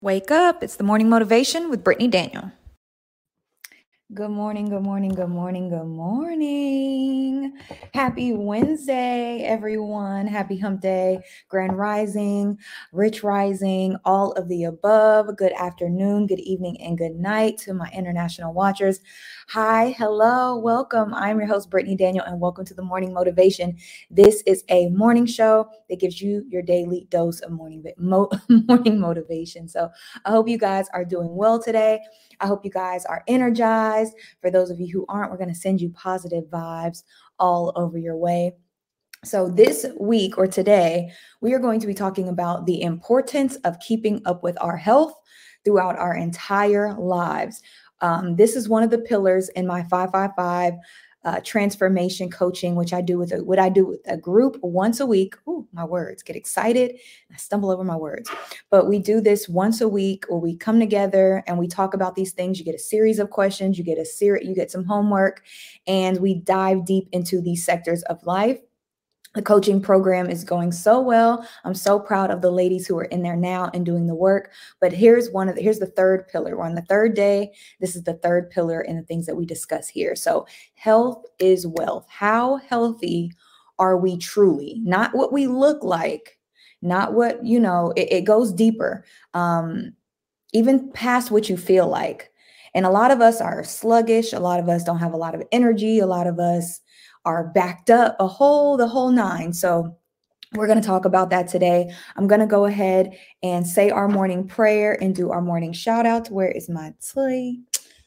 Wake up. It's the morning motivation with Brittany Daniel. Good morning, good morning, good morning, good morning. Happy Wednesday, everyone. Happy hump day, grand rising, rich rising, all of the above. Good afternoon, good evening, and good night to my international watchers. Hi, hello, welcome. I'm your host, Brittany Daniel, and welcome to the Morning Motivation. This is a morning show that gives you your daily dose of morning motivation. So I hope you guys are doing well today. I hope you guys are energized. For those of you who aren't, we're going to send you positive vibes all over your way. So this week or today, we are going to be talking about the importance of keeping up with our health throughout our entire lives. This is one of the pillars in my 555 transformation coaching, which I do with a group once a week. Ooh, my words, get excited. I stumble over my words. But we do this once a week where we come together and we talk about these things. You get a series of questions, you get some homework, and we dive deep into these sectors of life. The coaching program is going so well. I'm so proud of the ladies who are in there now and doing the work. But here's the third pillar. We're on the third day. This is the third pillar in the things that we discuss here. So health is wealth. How healthy are we truly? Not what we look like, not what, it goes deeper, even past what you feel like. And a lot of us are sluggish. A lot of us don't have a lot of energy. A lot of us are backed up, the whole nine. So we're going to talk about that today. I'm going to go ahead and say our morning prayer and do our morning shout out. Where is my tea?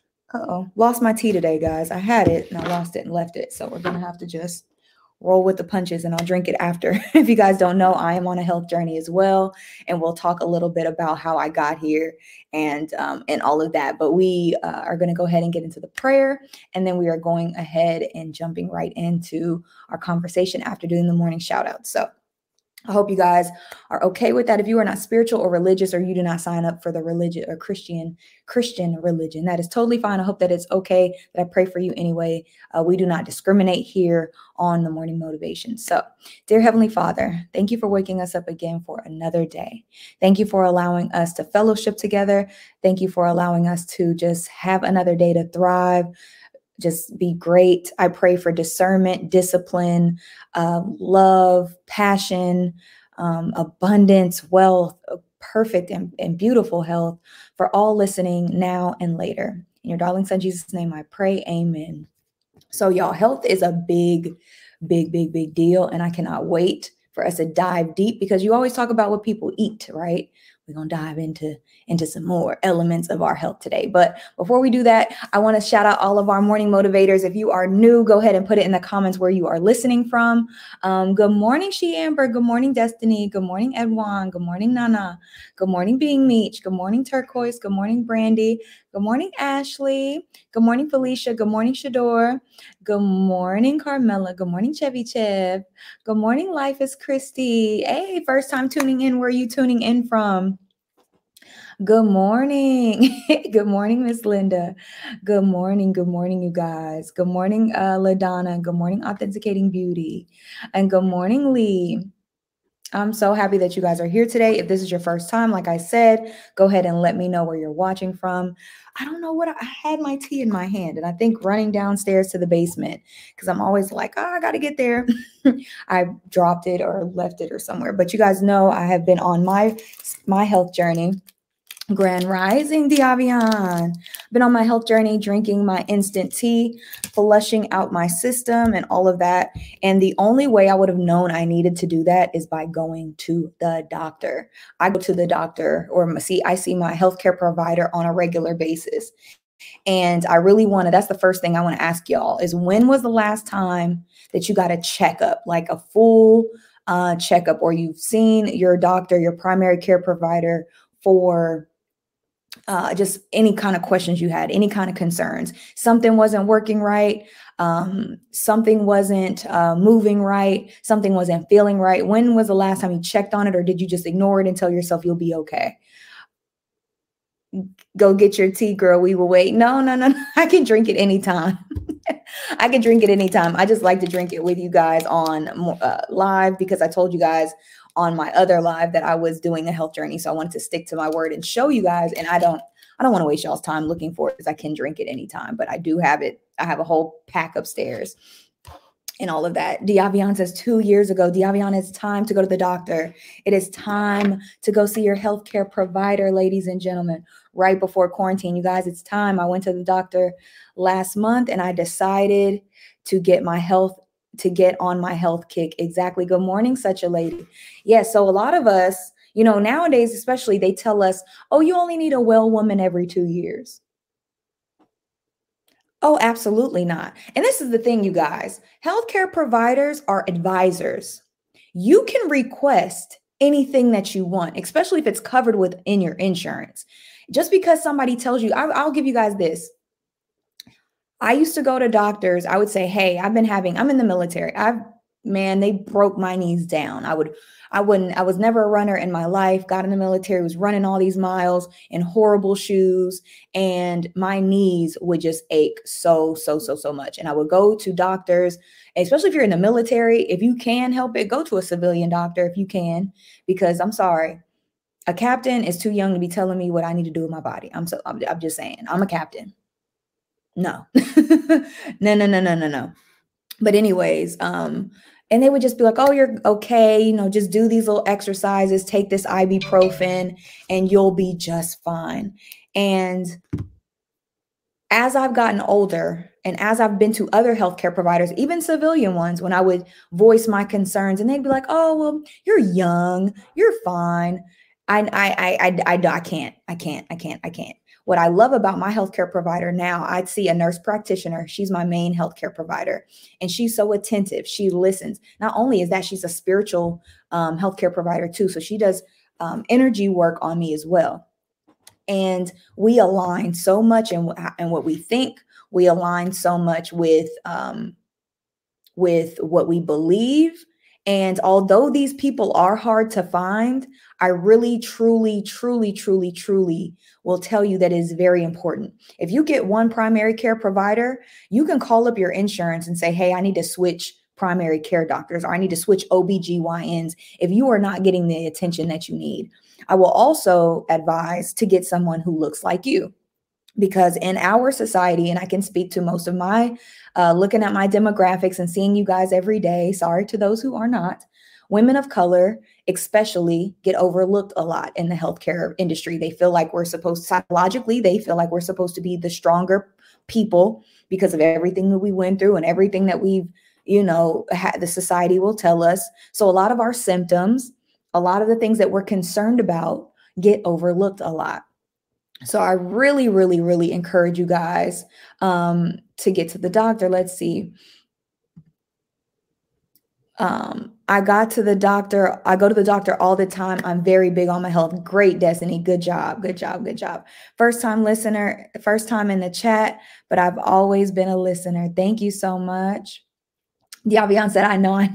Lost my tea today, guys. I had it and I lost it and left it. So we're going to have to just roll with the punches and I'll drink it after. If you guys don't know, I am on a health journey as well. And we'll talk a little bit about how I got here and all of that. But we are going to go ahead and get into the prayer. And then we are going ahead and jumping right into our conversation after doing the morning shout out. So I hope you guys are okay with that. If you are not spiritual or religious, or you do not sign up for the religion or Christian religion, that is totally fine. I hope that it's okay that I pray for you anyway. We do not discriminate here on the morning motivation. So, dear Heavenly Father, thank you for waking us up again for another day. Thank you for allowing us to fellowship together. Thank you for allowing us to just have another day to thrive. Just be great. I pray for discernment, discipline, love, passion, abundance, wealth, perfect and beautiful health for all listening now and later. In your darling son, Jesus' name, I pray. Amen. So y'all, health is a big deal. And I cannot wait for us to dive deep, because you always talk about what people eat, right? We're going to dive into some more elements of our health today. But before we do that, I want to shout out all of our morning motivators. If you are new, go ahead and put it in the comments where you are listening from. Good morning, She Amber. Good morning, Destiny. Good morning, Edwan. Good morning, Nana. Good morning, Being Meech. Good morning, Turquoise. Good morning, Brandy. Good morning, Ashley. Good morning, Felicia. Good morning, Shador. Good morning, Carmela. Good morning, Chevy Chev. Good morning, Life is Christy. Hey, first time tuning in. Where are you tuning in from? Good morning. Good morning, Miss Linda. Good morning, you guys. Good morning, LaDonna. Good morning, Authenticating Beauty. And good morning, Lee. I'm so happy that you guys are here today. If this is your first time, like I said, go ahead and let me know where you're watching from. I don't know what I had my tea in my hand, and I think running downstairs to the basement, because I'm always like, I got to get there. I dropped it or left it or somewhere. But you guys know I have been on my health journey. Grand Rising, Diavian. Been on my health journey, drinking my instant tea, flushing out my system and all of that. And the only way I would have known I needed to do that is by going to the doctor. I go to the doctor I see my healthcare provider on a regular basis. And I really that's the first thing I want to ask y'all is, when was the last time that you got a checkup, like a full checkup, or you've seen your doctor, your primary care provider, for just any kind of questions you had, any kind of concerns? Something wasn't working right. Something wasn't moving right. Something wasn't feeling right. When was the last time you checked on it, or did you just ignore it and tell yourself you'll be okay? Go get your tea, girl. We will wait. No. I can drink it anytime. I can drink it anytime. I just like to drink it with you guys on live, because I told you guys on my other live that I was doing a health journey. So I wanted to stick to my word and show you guys. And I don't want to waste y'all's time looking for it because I can drink it anytime, but I do have it. I have a whole pack upstairs and all of that. Diavian says 2 years ago, Diavian, it's time to go to the doctor. It is time to go see your healthcare provider, ladies and gentlemen, right before quarantine. You guys, it's time. I went to the doctor last month and I decided to get on my health kick. Exactly. Good morning, such a lady. Yeah. So a lot of us, nowadays, especially, they tell us, oh, you only need a well woman every 2 years. Oh, absolutely not. And this is the thing, you guys, healthcare providers are advisors. You can request anything that you want, especially if it's covered within your insurance. Just because somebody tells you, I'll give you guys this. I used to go to doctors. I would say, hey, I'm in the military. They broke my knees down. I was never a runner in my life, got in the military, was running all these miles in horrible shoes, and my knees would just ache so much. And I would go to doctors, especially if you're in the military, if you can help it, go to a civilian doctor if you can, because I'm sorry, a captain is too young to be telling me what I need to do with my body. I'm just saying, I'm a captain. No, no. But anyways, and they would just be like, oh, you're okay. Just do these little exercises, take this ibuprofen and you'll be just fine. And as I've gotten older and as I've been to other healthcare providers, even civilian ones, when I would voice my concerns and they'd be like, oh, well, you're young, you're fine. I can't. What I love about my healthcare provider now, I'd see a nurse practitioner. She's my main healthcare provider, and she's so attentive. She listens. Not only is that, she's a spiritual healthcare provider too. So she does energy work on me as well. And we align so much in what we think. We align so much with what we believe. And although these people are hard to find, I really, truly will tell you that it is very important. If you get one primary care provider, you can call up your insurance and say, hey, I need to switch primary care doctors, or I need to switch OBGYNs if you are not getting the attention that you need. I will also advise to get someone who looks like you. Because in our society, and I can speak to most of my, looking at my demographics and seeing you guys every day, sorry to those who are not, women of color especially get overlooked a lot in the healthcare industry. They feel like psychologically, they feel like we're supposed to be the stronger people because of everything that we went through and everything that we've, the society will tell us. So a lot of our symptoms, a lot of the things that we're concerned about get overlooked a lot. So I really encourage you guys to get to the doctor. Let's see. I go to the doctor all the time. I'm very big on my health. Great, Destiny. Good job. First time listener, first time in the chat, but I've always been a listener. Thank you so much. Diavian said, I know.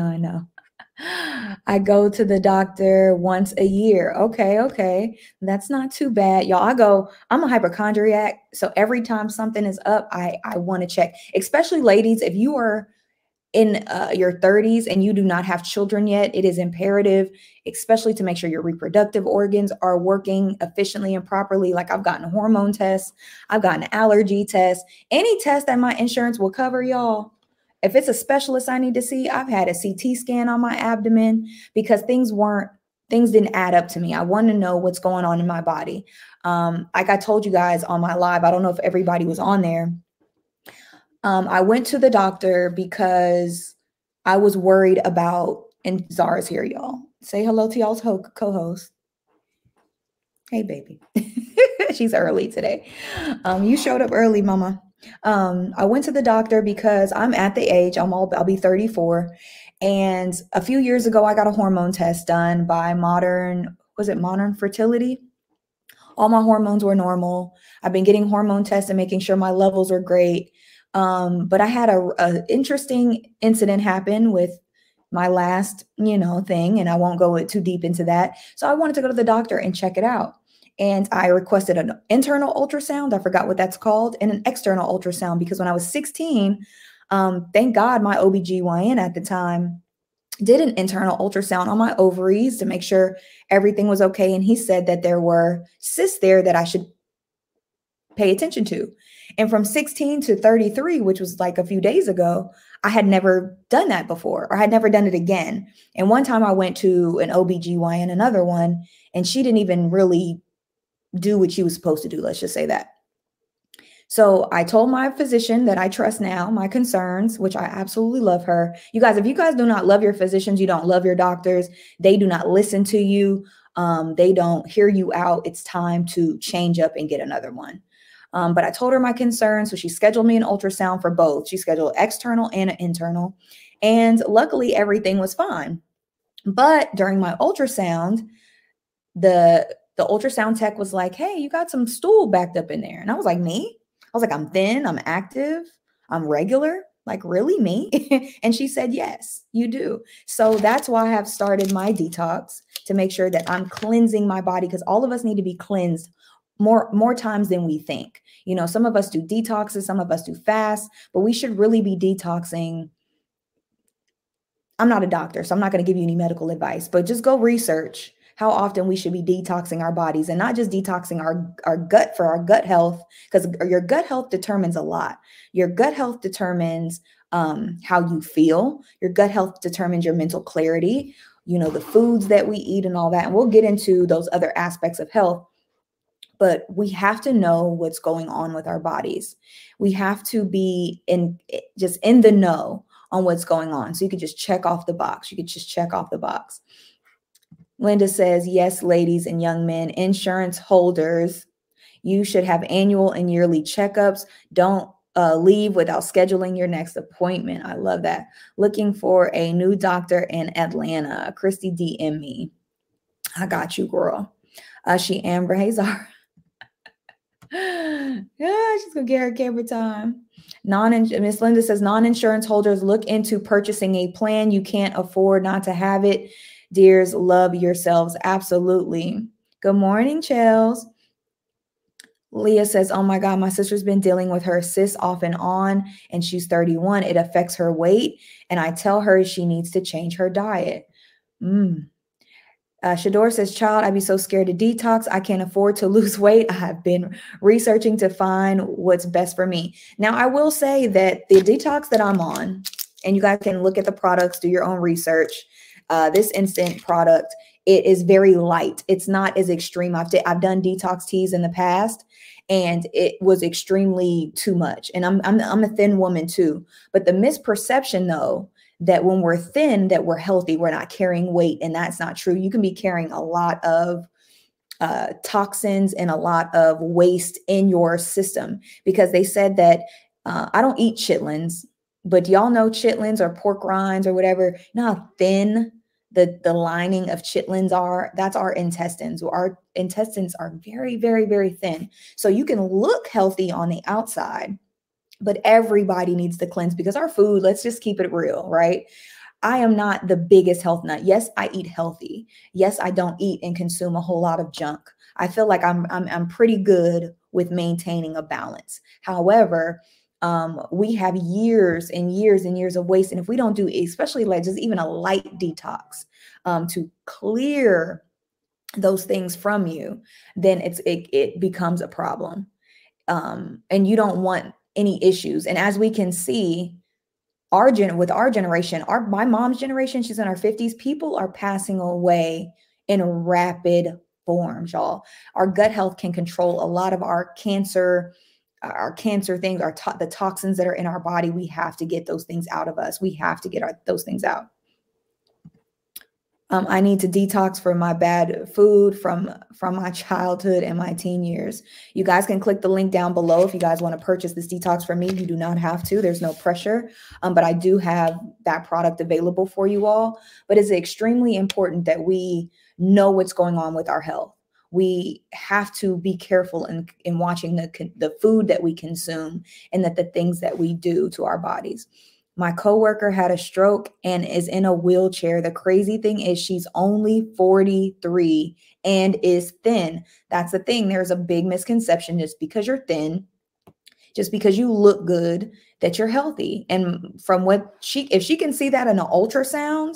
I go to the doctor once a year. Okay. That's not too bad. Y'all, I'm a hypochondriac. So every time something is up, I want to check, especially ladies. If you are in your 30s and you do not have children yet, it is imperative, especially to make sure your reproductive organs are working efficiently and properly. Like, I've gotten hormone tests, I've gotten allergy tests, any test that my insurance will cover, y'all. If it's a specialist I need to see, I've had a CT scan on my abdomen because things didn't add up to me. I want to know what's going on in my body. Like I told you guys on my live, I don't know if everybody was on there. I went to the doctor because I was worried about, and Zara's here, y'all. Say hello to y'all's co-host. Hey, baby. She's early today. You showed up early, mama. I went to the doctor because I'm at the age, I'll be 34. And a few years ago, I got a hormone test done by Modern Fertility. All my hormones were normal. I've been getting hormone tests and making sure my levels are great. But I had a interesting incident happen with my last, thing, and I won't go too deep into that. So I wanted to go to the doctor and check it out. And I requested an internal ultrasound. I forgot what that's called, and an external ultrasound, because when I was 16, thank God my OBGYN at the time, did an internal ultrasound on my ovaries to make sure everything was okay. And he said that there were cysts there that I should pay attention to. And from 16 to 33, which was like a few days ago, I had never done that before, or I had never done it again. And one time I went to an OBGYN, another one, and she didn't even really do what she was supposed to do. Let's just say that. So I told my physician that I trust now, my concerns, which I absolutely love her. You guys, if you guys do not love your physicians, you don't love your doctors, they do not listen to you, they don't hear you out, it's time to change up and get another one. But I told her my concerns, so she scheduled me an ultrasound for both. She scheduled external and an internal, and luckily everything was fine. But during my ultrasound, the ultrasound tech was like, "Hey, you got some stool backed up in there." And I was like, "Me?" I was like, "I'm thin, I'm active, I'm regular. Like, really, me?" And she said, "Yes, you do." So that's why I have started my detox, to make sure that I'm cleansing my body, because all of us need to be cleansed more times than we think. You know, some of us do detoxes, some of us do fasts, but we should really be detoxing. I'm not a doctor, so I'm not going to give you any medical advice, but just go research how often we should be detoxing our bodies, and not just detoxing our gut for our gut health, because your gut health determines a lot. Your gut health determines how you feel. Your gut health determines your mental clarity, you know, the foods that we eat and all that. And we'll get into those other aspects of health. But we have to know what's going on with our bodies. We have to be just in the know on what's going on. So you could just check off the box. You could just check off the box. Linda says, yes, ladies and young men, insurance holders, you should have annual and yearly checkups. Don't leave without scheduling your next appointment. I love that. Looking for a new doctor in Atlanta. Christy DM me. I got you, girl. She Amber. Hey, Zara. Yeah, she's gonna get her camera time. Miss Linda says, non-insurance holders, look into purchasing a plan. You can't afford not to have it. Dears, love yourselves. Absolutely. Good morning, Chels. Leah says, oh my God, my sister's been dealing with her cysts off and on, and she's 31. It affects her weight, and I tell her she needs to change her diet. Shador says, child, I'd be so scared to detox. I can't afford to lose weight. I have been researching to find what's best for me. Now, I will say that the detox that I'm on, and you guys can look at the products, do your own research. This instant product, it is very light. It's not as extreme. I've done detox teas in the past, and it was extremely too much. And I'm a thin woman too. But the misperception, though, that when we're thin, that we're healthy, we're not carrying weight. And that's not true. You can be carrying a lot of toxins and a lot of waste in your system, because they said that I don't eat chitlins, but y'all know chitlins or pork rinds or whatever. You know how thin the lining of chitlins are? That's our intestines. Our intestines are very, very, very thin. So you can look healthy on the outside, but everybody needs to cleanse, because our food, let's just keep it real, right? I am not the biggest health nut. Yes, I eat healthy. Yes, I don't eat and consume a whole lot of junk. I feel like I'm pretty good with maintaining a balance. However, we have years and years and years of waste. And if we don't do, especially like just even a light detox to clear those things from you, then it becomes a problem. And you don't want any issues. And as we can see, with our generation, my mom's generation, she's in her 50s, people are passing away in rapid forms, y'all. Our gut health can control a lot of our cancer things, the toxins that are in our body. We have to get those things out of us. We have to get those things out. I need to detox from my bad food from my childhood and my teen years. You guys can click the link down below if you guys want to purchase this detox from me. You do not have to. There's no pressure. But I do have that product available for you all. But it's extremely important that we know what's going on with our health. We have to be careful in watching the food that we consume, and that the things that we do to our bodies. My coworker had a stroke and is in a wheelchair. The crazy thing is she's only 43 and is thin. That's the thing. There's a big misconception, just because you're thin, just because you look good, that you're healthy. And from if she can see that in an ultrasound,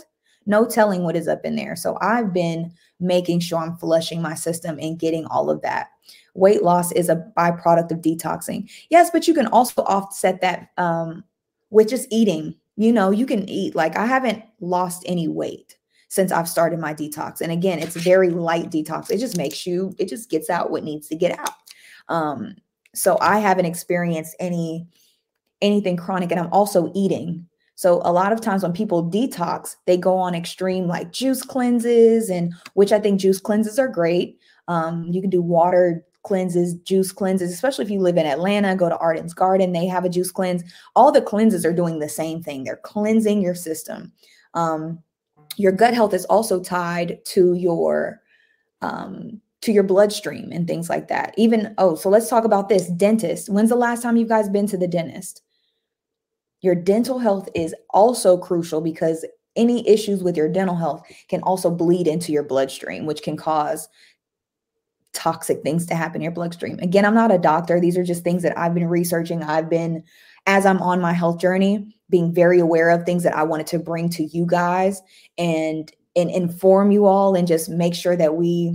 no telling what is up in there. So I've been making sure I'm flushing my system and getting all of that. Weight loss is a byproduct of detoxing. Yes, but you can also offset that with just eating. You know, you can eat. Like, I haven't lost any weight since I've started my detox. And again, it's a very light detox. It just makes you, it just gets out what needs to get out. So I haven't experienced anything chronic, and I'm also eating. So a lot of times when people detox, they go on extreme like juice cleanses, and which I think juice cleanses are great. You can do water cleanses, juice cleanses, especially if you live in Atlanta, go to Arden's Garden, they have a juice cleanse. All the cleanses are doing the same thing. They're cleansing your system. Your gut health is also tied to your bloodstream and things like that. Even, so let's talk about this. Dentist. When's the last time you guys been to the dentist? Your dental health is also crucial, because any issues with your dental health can also bleed into your bloodstream, which can cause toxic things to happen in your bloodstream. Again, I'm not a doctor. These are just things that I've been researching. As I'm on my health journey, being very aware of things that I wanted to bring to you guys and inform you all, and just make sure that we're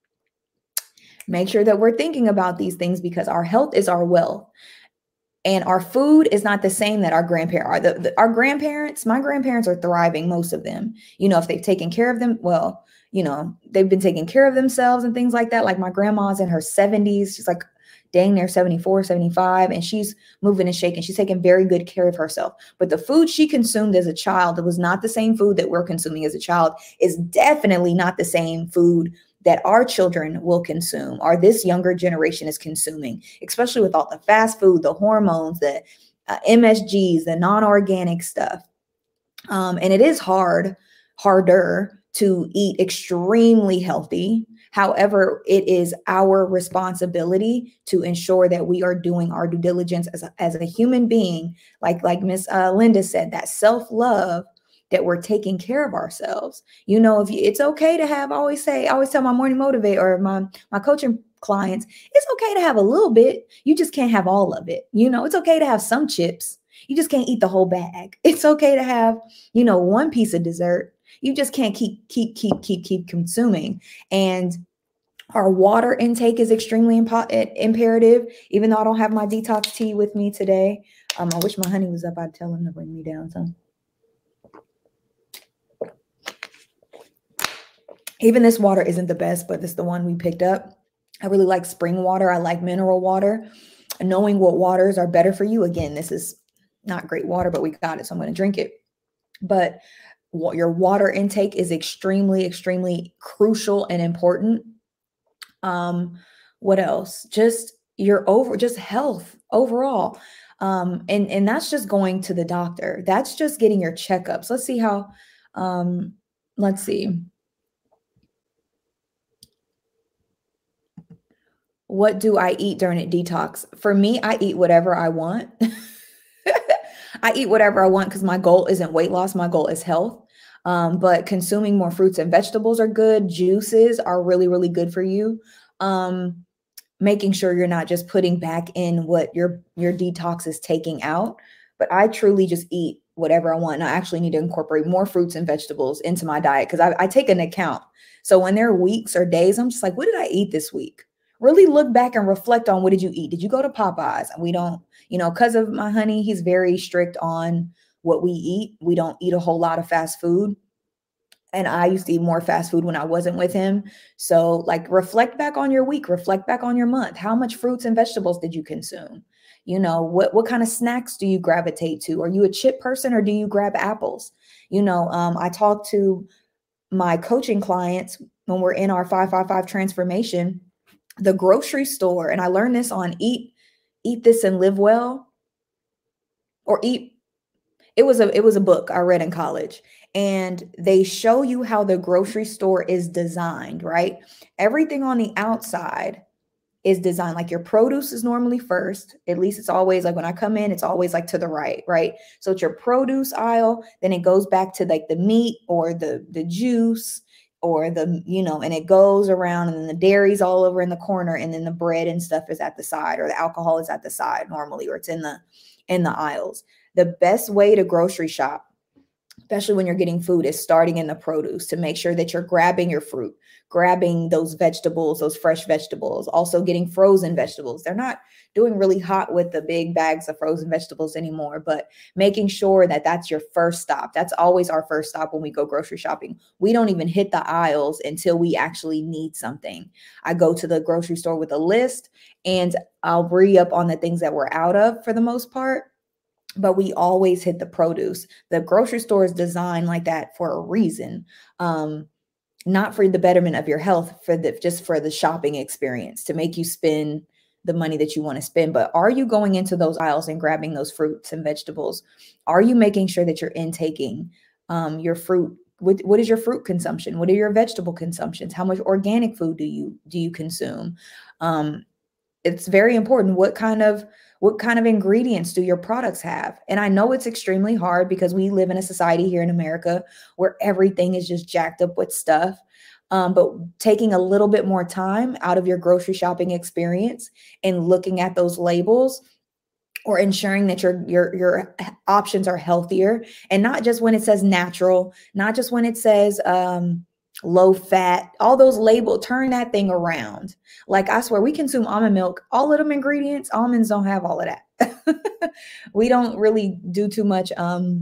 thinking about these things, because our health is our wealth. And our food is not the same that our grandparents are. Our grandparents, my grandparents are thriving, most of them. You know, if they've taken care of them, well, you know, they've been taking care of themselves and things like that. Like, my grandma's in her 70s. She's like dang near 74, 75, and she's moving and shaking. She's taking very good care of herself. But the food she consumed as a child, it was not the same food that we're consuming as a child, is definitely not the same food that our children will consume, or this younger generation is consuming, especially with all the fast food, the hormones, the MSGs, the non-organic stuff. And it is harder to eat extremely healthy. However, it is our responsibility to ensure that we are doing our due diligence as a human being, like Miss Linda said, that self-love, that we're taking care of ourselves. You know, it's okay to have, I always tell my morning motivate or my coaching clients, it's okay to have a little bit. You just can't have all of it. You know, it's okay to have some chips. You just can't eat the whole bag. It's okay to have, you know, one piece of dessert. You just can't keep consuming. And our water intake is extremely imperative. Even though I don't have my detox tea with me today, I wish my honey was up. I'd tell him to bring me down some. Even this water isn't the best, but it's the one we picked up. I really like spring water. I like mineral water. And knowing what waters are better for you. Again, this is not great water, but we got it, so I'm going to drink it. But your water intake is extremely, extremely crucial and important. What else? Just just health overall. And that's just going to the doctor. That's just getting your checkups. Let's see how, let's see. What do I eat during a detox? For me, I eat whatever I want. I eat whatever I want because my goal isn't weight loss. My goal is health. But consuming more fruits and vegetables are good. Juices are really, really good for you. Making sure you're not just putting back in what your detox is taking out. But I truly just eat whatever I want. And I actually need to incorporate more fruits and vegetables into my diet because I take an account. So when there are weeks or days, I'm just like, what did I eat this week? Really look back and reflect on, what did you eat? Did you go to Popeyes? We don't, because of my honey, he's very strict on what we eat. We don't eat a whole lot of fast food. And I used to eat more fast food when I wasn't with him. So like, reflect back on your week, reflect back on your month. How much fruits and vegetables did you consume? What kind of snacks do you gravitate to? Are you a chip person or do you grab apples? I talk to my coaching clients when we're in our 555 transformation, the grocery store. And I learned this on Eat This and Live Well, or Eat. It was a book I read in college, and they show you how the grocery store is designed, right? Everything on the outside is designed like your produce is normally first. At least it's always like when I come in, it's always like to the right, right? So it's your produce aisle, then it goes back to like the meat or the juice or and it goes around, and then the dairy's all over in the corner, and then the bread and stuff is at the side, or the alcohol is at the side normally, or it's in the aisles. The best way to grocery shop especially when you're getting food, is starting in the produce to make sure that you're grabbing your fruit, grabbing those vegetables, those fresh vegetables, also getting frozen vegetables. They're not doing really hot with the big bags of frozen vegetables anymore, but making sure that that's your first stop. That's always our first stop when we go grocery shopping. We don't even hit the aisles until we actually need something. I go to the grocery store with a list and I'll re-up on the things that we're out of for the most part, but we always hit the produce. The grocery store is designed like that for a reason. Not for the betterment of your health, just for the shopping experience, to make you spend the money that you want to spend. But are you going into those aisles and grabbing those fruits and vegetables? Are you making sure that you're intaking your fruit? What is your fruit consumption? What are your vegetable consumptions? How much organic food do you consume? It's very important. What kind of ingredients do your products have? And I know it's extremely hard because we live in a society here in America where everything is just jacked up with stuff. But taking a little bit more time out of your grocery shopping experience and looking at those labels, or ensuring that your options are healthier, and not just when it says natural, not just when it says low fat, all those labels, turn that thing around. Like, I swear, we consume almond milk, all of them ingredients, almonds don't have all of that. We don't really do too much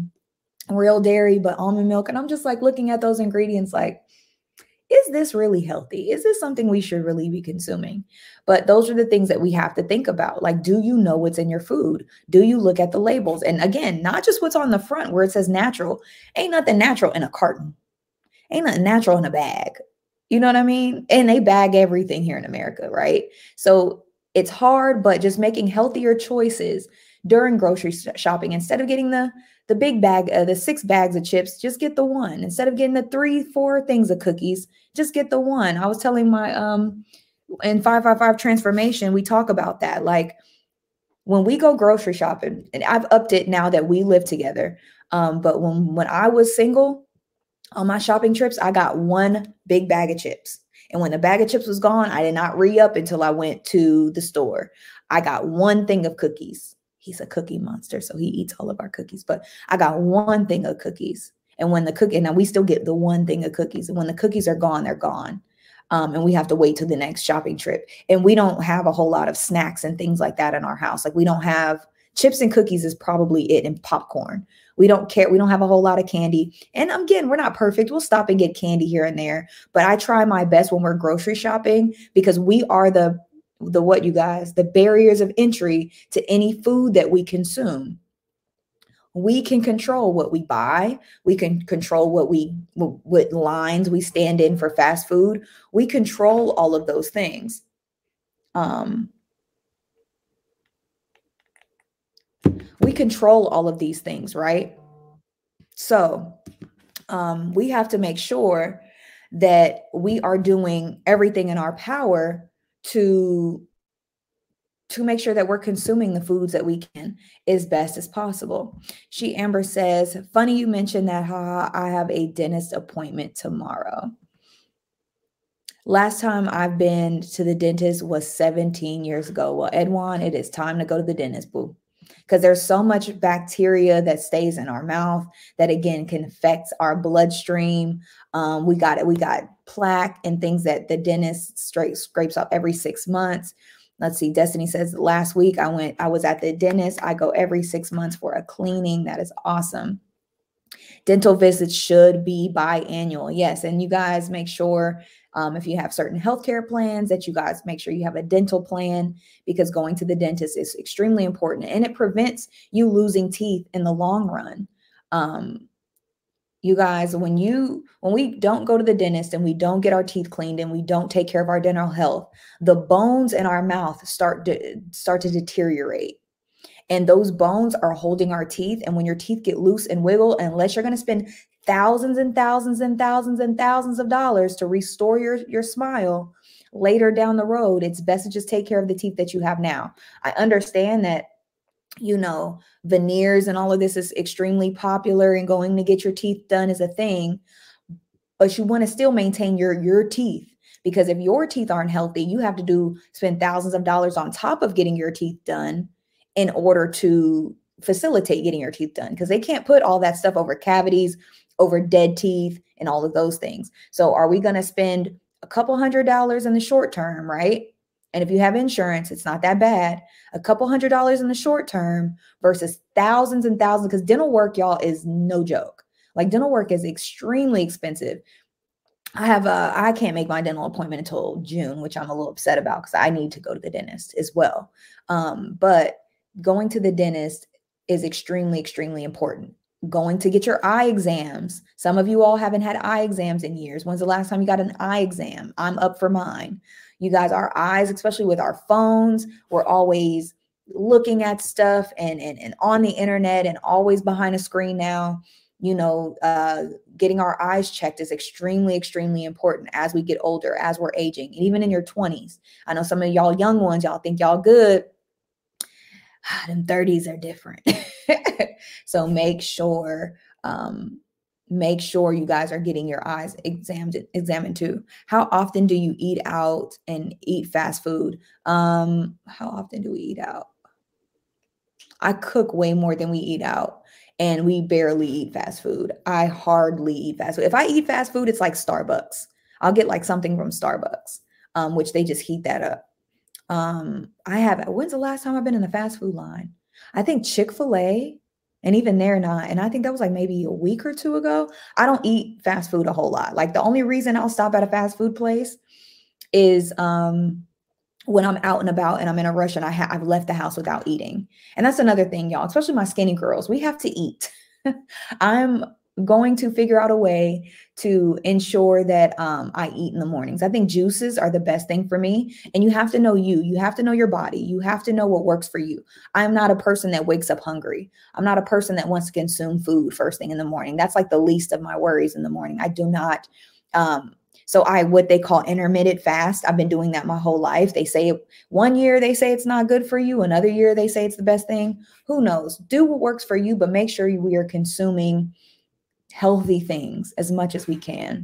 real dairy, but almond milk. And I'm just like looking at those ingredients like, is this really healthy? Is this something we should really be consuming? But those are the things that we have to think about. Like, do you know what's in your food? Do you look at the labels? And again, not just what's on the front where it says natural. Ain't nothing natural in a carton. Ain't nothing natural in a bag. You know what I mean? And they bag everything here in America, right? So it's hard, but just making healthier choices during grocery shopping. Instead of getting the big bag, the 6 bags of chips, just get the one. Instead of getting the 3-4 things of cookies, just get the one. I was telling my in 555 transformation, we talk about that. Like, when we go grocery shopping, and I've upped it now that we live together. But when I was single, on my shopping trips, I got 1 big bag of chips. And when the bag of chips was gone, I did not re-up until I went to the store. I got 1 thing of cookies. He's a cookie monster, so he eats all of our cookies. But I got 1 thing of cookies. And when the cookie, and now we still get the 1 thing of cookies. And when the cookies are gone, they're gone. And we have to wait till the next shopping trip. And we don't have a whole lot of snacks and things like that in our house. Like, we don't have chips and cookies is probably it, and popcorn. We don't care. We don't have a whole lot of candy. And again, we're not perfect. We'll stop and get candy here and there. But I try my best when we're grocery shopping, because we are the what, you guys, the barriers of entry to any food that we consume. We can control what we buy. We can control what lines we stand in for fast food. We control all of those things. We control all of these things, right? So we have to make sure that we are doing everything in our power to make sure that we're consuming the foods that we can as best as possible. Amber says, funny you mentioned that, I have a dentist appointment tomorrow. Last time I've been to the dentist was 17 years ago. Well, Edwan, it is time to go to the dentist, boo. Because there's so much bacteria that stays in our mouth that, again, can affect our bloodstream. We got plaque and things that the dentist scrapes up every 6 months. Let's see. Destiny says, last week I was at the dentist. I go every 6 months for a cleaning. That is awesome. Dental visits should be biannual. Yes. And you guys make sure, if you have certain healthcare plans, that you guys make sure you have a dental plan, because going to the dentist is extremely important, and it prevents you losing teeth in the long run. You guys, when we don't go to the dentist and we don't get our teeth cleaned and we don't take care of our dental health, the bones in our mouth start to deteriorate. And those bones are holding our teeth. And when your teeth get loose and wiggle, unless you're going to spend thousands and thousands and thousands and thousands of dollars to restore your smile later down the road, it's best to just take care of the teeth that you have now. I understand that, veneers and all of this is extremely popular, and going to get your teeth done is a thing, but you want to still maintain your teeth, because if your teeth aren't healthy, you have to spend thousands of dollars on top of getting your teeth done in order to facilitate getting your teeth done because they can't put all that stuff over cavities, over dead teeth, and all of those things. So are we going to spend a couple $100s in the short term, right? And if you have insurance, it's not that bad. A couple $100s in the short term versus thousands and thousands, because dental work, y'all, is no joke. Like dental work is extremely expensive. I can't make my dental appointment until June, which I'm a little upset about because I need to go to the dentist as well. But going to the dentist is extremely, extremely important. Going to get your eye exams. Some of you all haven't had eye exams in years. When's the last time you got an eye exam? I'm up for mine. You guys, our eyes, especially with our phones, we're always looking at stuff and on the internet and always behind a screen now. You know, getting our eyes checked is extremely, extremely important as we get older, as we're aging, and even in your 20s. I know some of y'all young ones, y'all think y'all good. Them 30s are different. So make sure you guys are getting your eyes examined too. How often do you eat out and eat fast food? How often do we eat out? I cook way more than we eat out, and we barely eat fast food. I hardly eat fast food. If I eat fast food, it's like Starbucks. I'll get like something from Starbucks, which they just heat that up. When's the last time I've been in the fast food line? I think Chick-fil-A, and even they're not. And I think that was like maybe a week or two ago. I don't eat fast food a whole lot. Like the only reason I'll stop at a fast food place is when I'm out and about and I'm in a rush and I've left the house without eating. And that's another thing, y'all, especially my skinny girls, we have to eat. I'm going to figure out a way to ensure that I eat in the mornings. I think juices are the best thing for me. And you have to know you have to know your body. You have to know what works for you. I'm not a person that wakes up hungry. I'm not a person that wants to consume food first thing in the morning. That's like the least of my worries in the morning. I do not. So what they call intermittent fast. I've been doing that my whole life. They say one year they say it's not good for you. Another year they say it's the best thing. Who knows? Do what works for you, but make sure we are consuming healthy things as much as we can.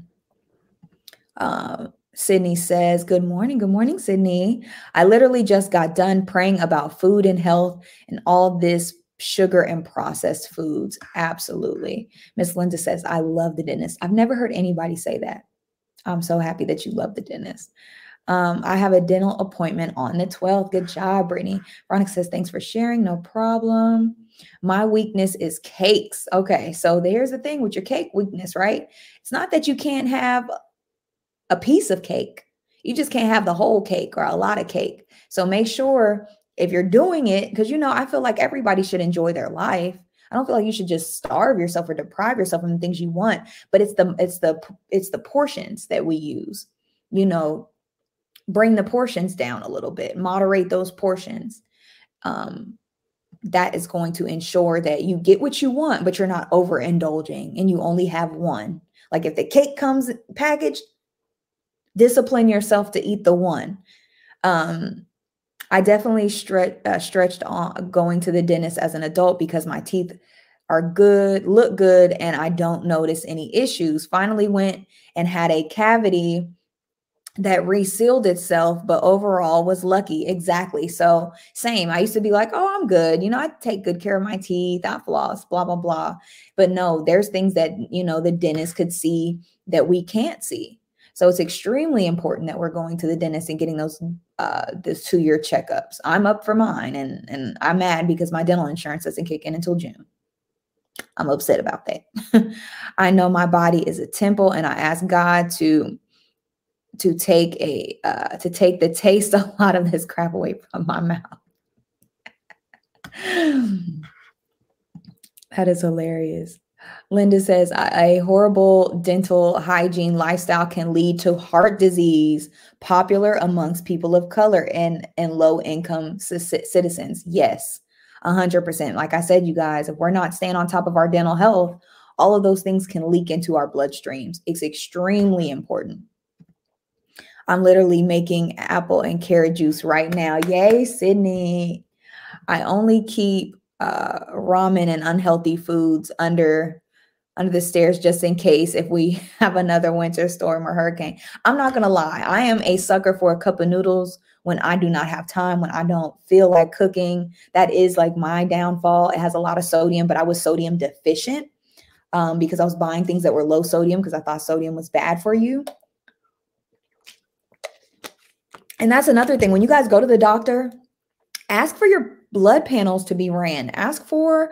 Sydney says, good morning. Good morning, Sydney. I literally just got done praying about food and health and all this sugar and processed foods. Absolutely. Miss Linda says, I love the dentist. I've never heard anybody say that. I'm so happy that you love the dentist. I have a dental appointment on the 12th. Good job, Brittany. Veronica says, thanks for sharing. No problem. My weakness is cakes. Okay, so there's the thing with your cake weakness, right? It's not that you can't have a piece of cake. You just can't have the whole cake or a lot of cake. So make sure if you're doing it, because, you know, I feel like everybody should enjoy their life. I don't feel like you should just starve yourself or deprive yourself from the things you want, but it's the portions that we use, you know, bring the portions down a little bit, moderate those portions. That is going to ensure that you get what you want, but you're not overindulging and you only have one. Like if the cake comes packaged, discipline yourself to eat the one. I definitely stretched on going to the dentist as an adult because my teeth are good, look good, and I don't notice any issues. Finally went and had a cavity that resealed itself, but overall was lucky. Exactly. So same. I used to be like, oh, I'm good. You know, I take good care of my teeth. I floss, blah, blah, blah. But no, there's things that, you know, the dentist could see that we can't see. So it's extremely important that we're going to the dentist and getting those 2-year checkups. I'm up for mine, and I'm mad because my dental insurance doesn't kick in until June. I'm upset about that. I know my body is a temple, and I ask God to take the taste a lot of this crap away from my mouth. That is hilarious. Linda says a horrible dental hygiene lifestyle can lead to heart disease, popular amongst people of color and low income citizens. Yes, 100%. Like I said, you guys, if we're not staying on top of our dental health, all of those things can leak into our bloodstreams. It's extremely important. I'm literally making apple and carrot juice right now. Yay, Sydney. I only keep ramen and unhealthy foods under the stairs just in case if we have another winter storm or hurricane. I'm not going to lie. I am a sucker for a cup of noodles when I do not have time, when I don't feel like cooking. That is like my downfall. It has a lot of sodium, but I was sodium deficient because I was buying things that were low sodium because I thought sodium was bad for you. And that's another thing. When you guys go to the doctor, ask for your blood panels to be ran. Ask for,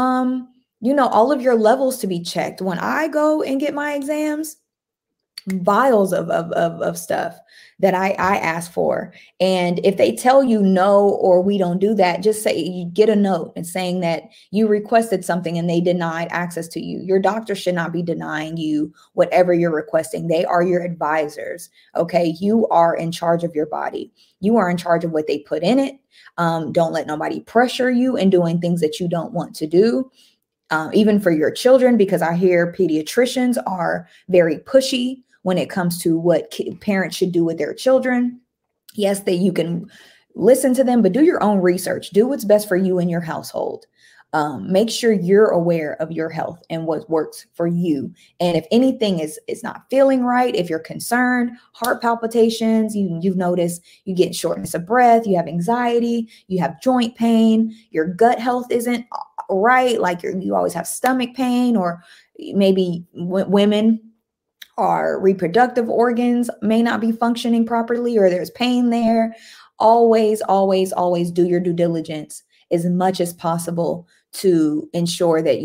all of your levels to be checked. When I go and get my exams, vials of stuff that I ask for. And if they tell you no, or we don't do that, just say, you get a note and saying that you requested something and they denied access to you. Your doctor should not be denying you whatever you're requesting. They are your advisors. Okay. You are in charge of your body. You are in charge of what they put in it. Don't let nobody pressure you in doing things that you don't want to do. Even for your children, because I hear pediatricians are very pushy when it comes to what parents should do with their children. Yes, you can listen to them, but do your own research. Do what's best for you and your household. Make sure you're aware of your health and what works for you. And if anything is not feeling right, if you're concerned, heart palpitations, you've noticed you get shortness of breath, you have anxiety, you have joint pain, your gut health isn't right, like you always have stomach pain, or maybe women our reproductive organs may not be functioning properly, or there's pain there. Always, always, always do your due diligence as much as possible to ensure that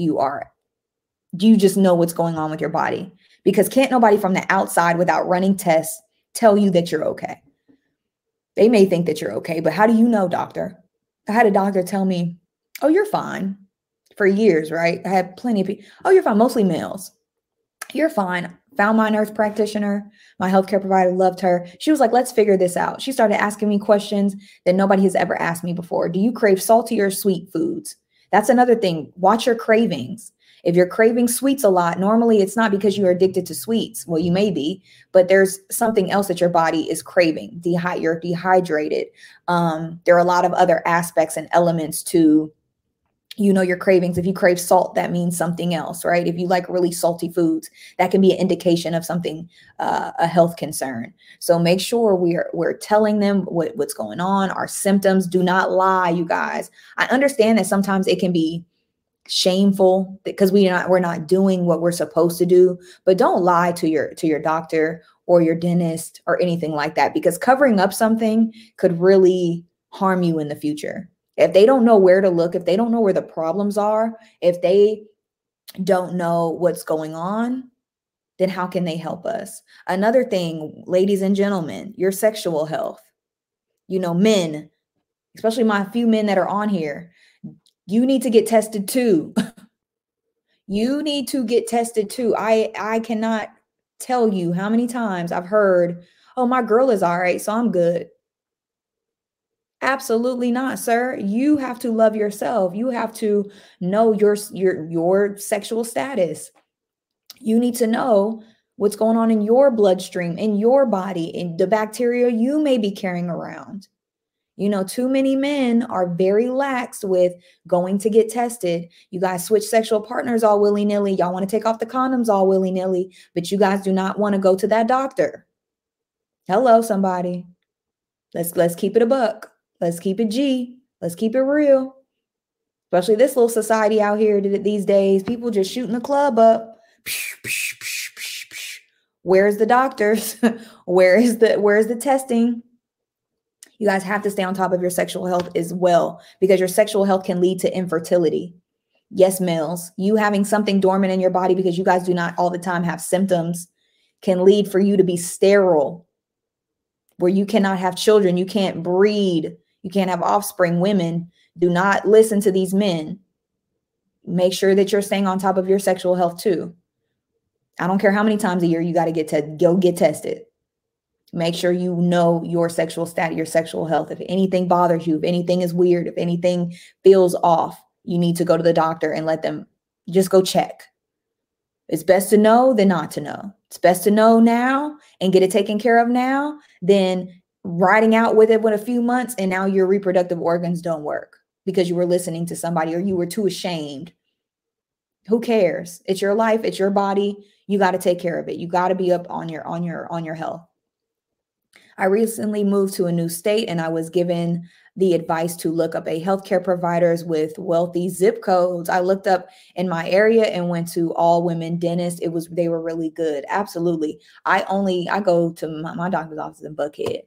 you just know what's going on with your body, because can't nobody from the outside without running tests tell you that you're okay. They may think that you're okay, but how do you know, doctor? I had a doctor tell me, oh, you're fine, for years, right? I had plenty of people. Oh, you're fine. Mostly males. You're fine. Found my nurse practitioner, my healthcare provider, loved her. She was like, let's figure this out. She started asking me questions that nobody has ever asked me before. Do you crave salty or sweet foods? That's another thing. Watch your cravings. If you're craving sweets a lot, normally it's not because you're addicted to sweets. Well, you may be, but there's something else that your body is craving. You're dehydrated. There are a lot of other aspects and elements to your cravings. If you crave salt, that means something else, right? If you like really salty foods, that can be an indication of something, a health concern. So make sure we're telling them what's going on, our symptoms. Do not lie, you guys. I understand that sometimes it can be shameful because we're not doing what we're supposed to do, but don't lie to your doctor or your dentist or anything like that, because covering up something could really harm you in the future. If they don't know where to look, if they don't know where the problems are, if they don't know what's going on, then how can they help us? Another thing, ladies and gentlemen, your sexual health, men, especially my few men that are on here, you need to get tested too. You need to get tested too. I cannot tell you how many times I've heard, oh, my girl is all right, so I'm good. Absolutely not, sir. You have to love yourself. You have to know your sexual status. You need to know what's going on in your bloodstream, in your body, in the bacteria you may be carrying around. Too many men are very lax with going to get tested. You guys switch sexual partners all willy-nilly. Y'all want to take off the condoms all willy-nilly, but you guys do not want to go to that doctor. Hello, somebody. Let's keep it a buck. Let's keep it G. Let's keep it real. Especially this little society out here these days. People just shooting the club up. Where's the doctors? Where is the testing? You guys have to stay on top of your sexual health as well, because your sexual health can lead to infertility. Yes, males, you having something dormant in your body because you guys do not all the time have symptoms can lead for you to be sterile, where you cannot have children. You can't breed. You can't have offspring. Women, do not listen to these men. Make sure that you're staying on top of your sexual health too. I don't care how many times a year you got to go get tested. Make sure you know your sexual status, your sexual health. If anything bothers you, if anything is weird, if anything feels off, you need to go to the doctor and let them just go check. It's best to know than not to know. It's best to know now and get it taken care of now than riding out with it with a few months and now your reproductive organs don't work because you were listening to somebody or you were too ashamed. Who cares? It's your life. It's your body. You got to take care of it. You got to be up on your health. I recently moved to a new state and I was given the advice to look up a healthcare providers with wealthy zip codes. I looked up in my area and went to all women dentists. They were really good. Absolutely. I go to my doctor's office in Buckhead.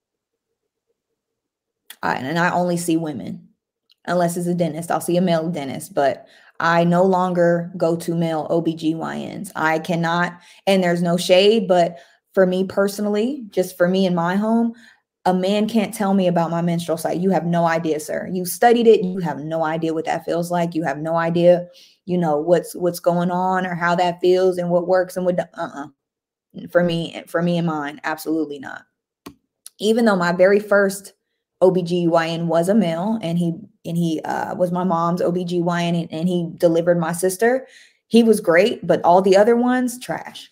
And I only see women unless it's a dentist. I'll see a male dentist, but I no longer go to male OBGYNs. I cannot, and there's no shade, but for me personally, just for me in my home, a man can't tell me about my menstrual cycle. You have no idea, sir. You studied it. You have no idea what that feels like. You have no idea, what's going on or how that feels and what works and what, for me and mine, absolutely not. Even though my very first OBGYN was a male and he was my mom's OBGYN and he delivered my sister. He was great, but all the other ones, trash.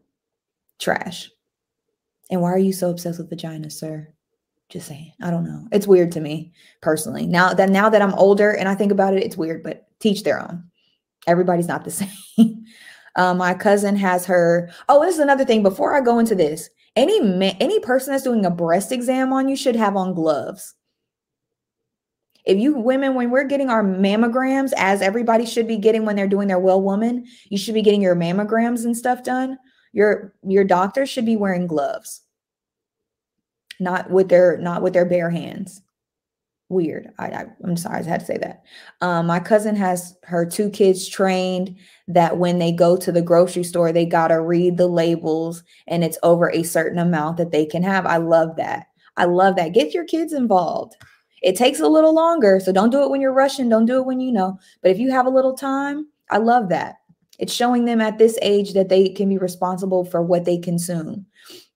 And why are you so obsessed with vagina, sir? Just saying. I don't know. It's weird to me personally. Now that I'm older and I think about it, it's weird, but teach their own. Everybody's not the same. My cousin has her. Oh, this is another thing. Before I go into this, any person that's doing a breast exam on you should have on gloves. If you women, when we're getting our mammograms, as everybody should be getting when they're doing their well woman, you should be getting your mammograms and stuff done. Your doctor should be wearing gloves, not with their bare hands. Weird. I'm sorry, I had to say that. My cousin has her 2 kids trained that when they go to the grocery store, they got to read the labels and it's over a certain amount that they can have. I love that. Get your kids involved. It takes a little longer, so don't do it when you're rushing. Don't do it when but if you have a little time, I love that. It's showing them at this age that they can be responsible for what they consume.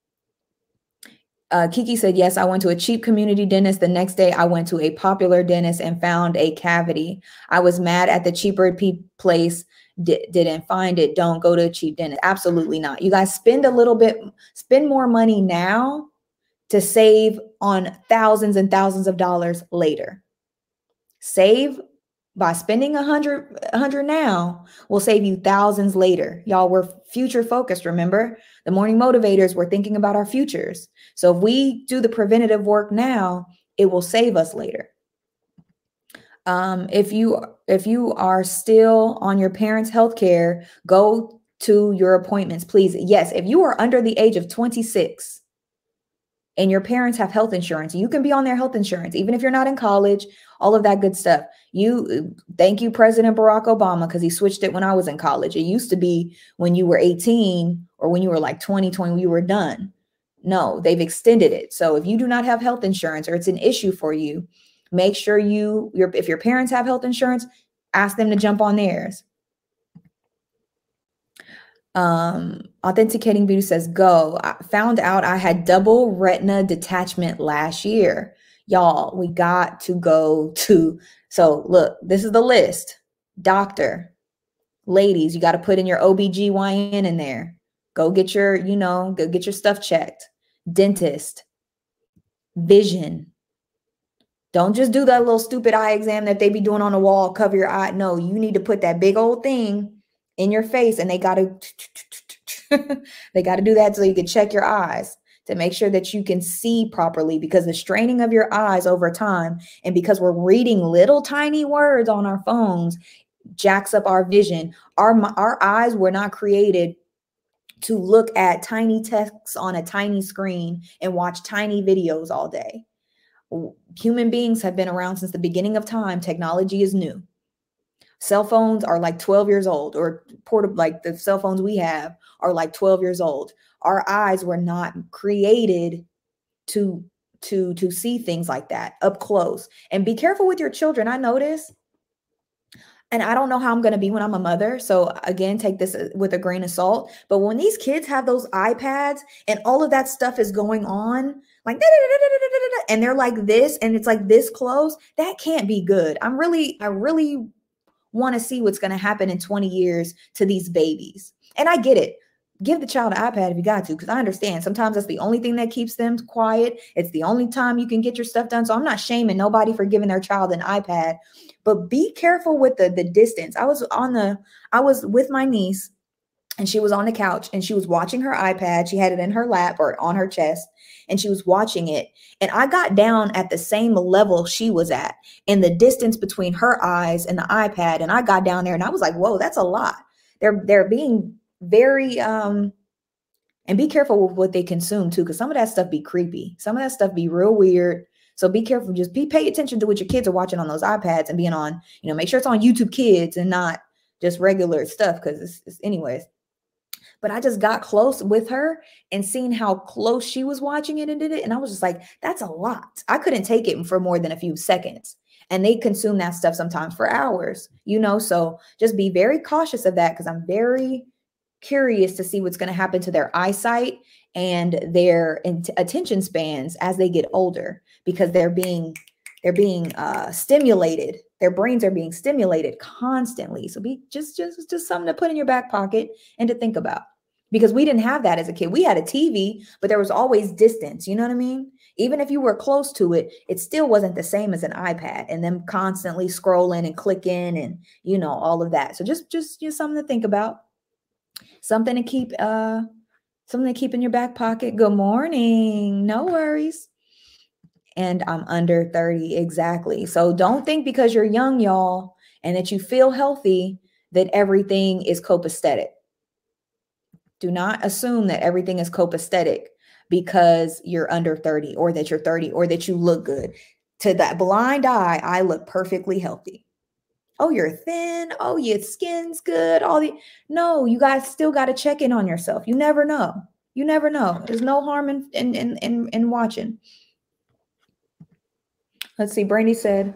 Kiki said, yes, I went to a cheap community dentist. The next day I went to a popular dentist and found a cavity. I was mad at the cheaper place. Didn't find it. Don't go to a cheap dentist. Absolutely not. You guys spend more money now to save on thousands and thousands of dollars later. Save by spending $100 now will save you thousands later. Y'all, we're future focused. Remember, the morning motivators, we're thinking about our futures. So if we do the preventative work now, it will save us later. If you are still on your parents' health care, go to your appointments, please. Yes, if you are under the age of 26 and your parents have health insurance, you can be on their health insurance, even if you're not in college, all of that good stuff. Thank you, President Barack Obama, because he switched it when I was in college. It used to be when you were 18 or when you were like 20, you were done. No, they've extended it. So if you do not have health insurance or it's an issue for you, make sure if your parents have health insurance, ask them to jump on theirs. Authenticating Beauty says, go. I found out I had double retina detachment last year. Y'all, we got to go to, so look, this is the list. Doctor, ladies, you got to put in your OBGYN in there. Go get your, go get your stuff checked. Dentist, vision. Don't just do that little stupid eye exam that they be doing on the wall, cover your eye. No, you need to put that big old thing in your face and they got to do that so you can check your eyes to make sure that you can see properly, because the straining of your eyes over time, and because we're reading little tiny words on our phones, jacks up our vision. Our eyes were not created to look at tiny text on a tiny screen and watch tiny videos all day. Human beings have been around since the beginning of time. Technology is new. Cell phones are like 12 years old, or portable, like the cell phones we have are like 12 years old. Our eyes were not created to see things like that up close. And be careful with your children. I notice, and I don't know how I'm going to be when I'm a mother. So again, take this with a grain of salt. But when these kids have those iPads and all of that stuff is going on, like, and they're like this, and it's like this close, that can't be good. I really want to see what's going to happen in 20 years to these babies. And I get it. Give the child an iPad if you got to, because I understand sometimes that's the only thing that keeps them quiet. It's the only time you can get your stuff done. So I'm not shaming nobody for giving their child an iPad, but be careful with the distance. I was with my niece and she was on the couch and she was watching her iPad. She had it in her lap or on her chest and she was watching it. And I got down at the same level she was at in the distance between her eyes and the iPad. And I got down there and I was like, whoa, that's a lot. They're being very, and be careful with what they consume too, because some of that stuff be creepy. Some of that stuff be real weird. So be careful. Just pay attention to what your kids are watching on those iPads and being on, make sure it's on YouTube Kids and not just regular stuff. Because it's anyways. But I just got close with her and seen how close she was watching it and did it. And I was just like, that's a lot. I couldn't take it for more than a few seconds. And they consume that stuff sometimes for hours, so just be very cautious of that, because I'm very curious to see what's going to happen to their eyesight and their attention spans as they get older, because they're being stimulated. Their brains are being stimulated constantly. So be just something to put in your back pocket and to think about, because we didn't have that as a kid. We had a TV, but there was always distance. You know what I mean? Even if you were close to it, it still wasn't the same as an iPad and them constantly scrolling and clicking and, all of that. So just something to think about. Something to keep in your back pocket. Good morning. No worries. And I'm under 30. Exactly. So don't think because you're young, y'all, and that you feel healthy, that everything is copacetic. Do not assume that everything is copacetic because you're under 30 or that you're 30 or that you look good. To that blind eye, I look perfectly healthy. Oh, you're thin. Oh, your skin's good. No, you guys still got to check in on yourself. You never know. You never know. There's no harm in watching. Let's see. Brandy said,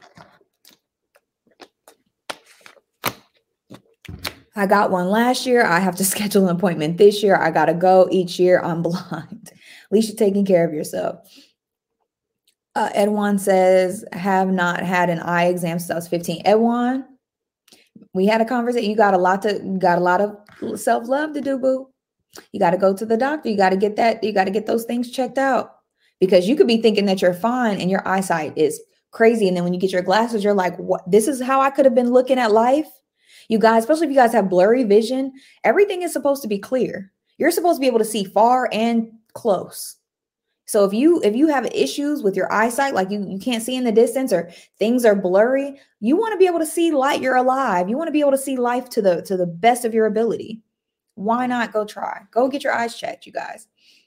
I got one last year. I have to schedule an appointment this year. I got to go each year. I'm blind. At least you're taking care of yourself. Edwan says, have not had an eye exam since I was 15. Edwan, we had a conversation. You got a lot of self-love to do, boo. You got to go to the doctor. You got to get that. You got to get those things checked out, because you could be thinking that you're fine and your eyesight is crazy. And then when you get your glasses, you're like, what? This is how I could have been looking at life. You guys, especially if you guys have blurry vision, everything is supposed to be clear. You're supposed to be able to see far and close. So if you have issues with your eyesight, like you can't see in the distance or things are blurry, you want to be able to see light. You're alive. You want to be able to see life to the best of your ability. Why not go try? Go get your eyes checked, you guys.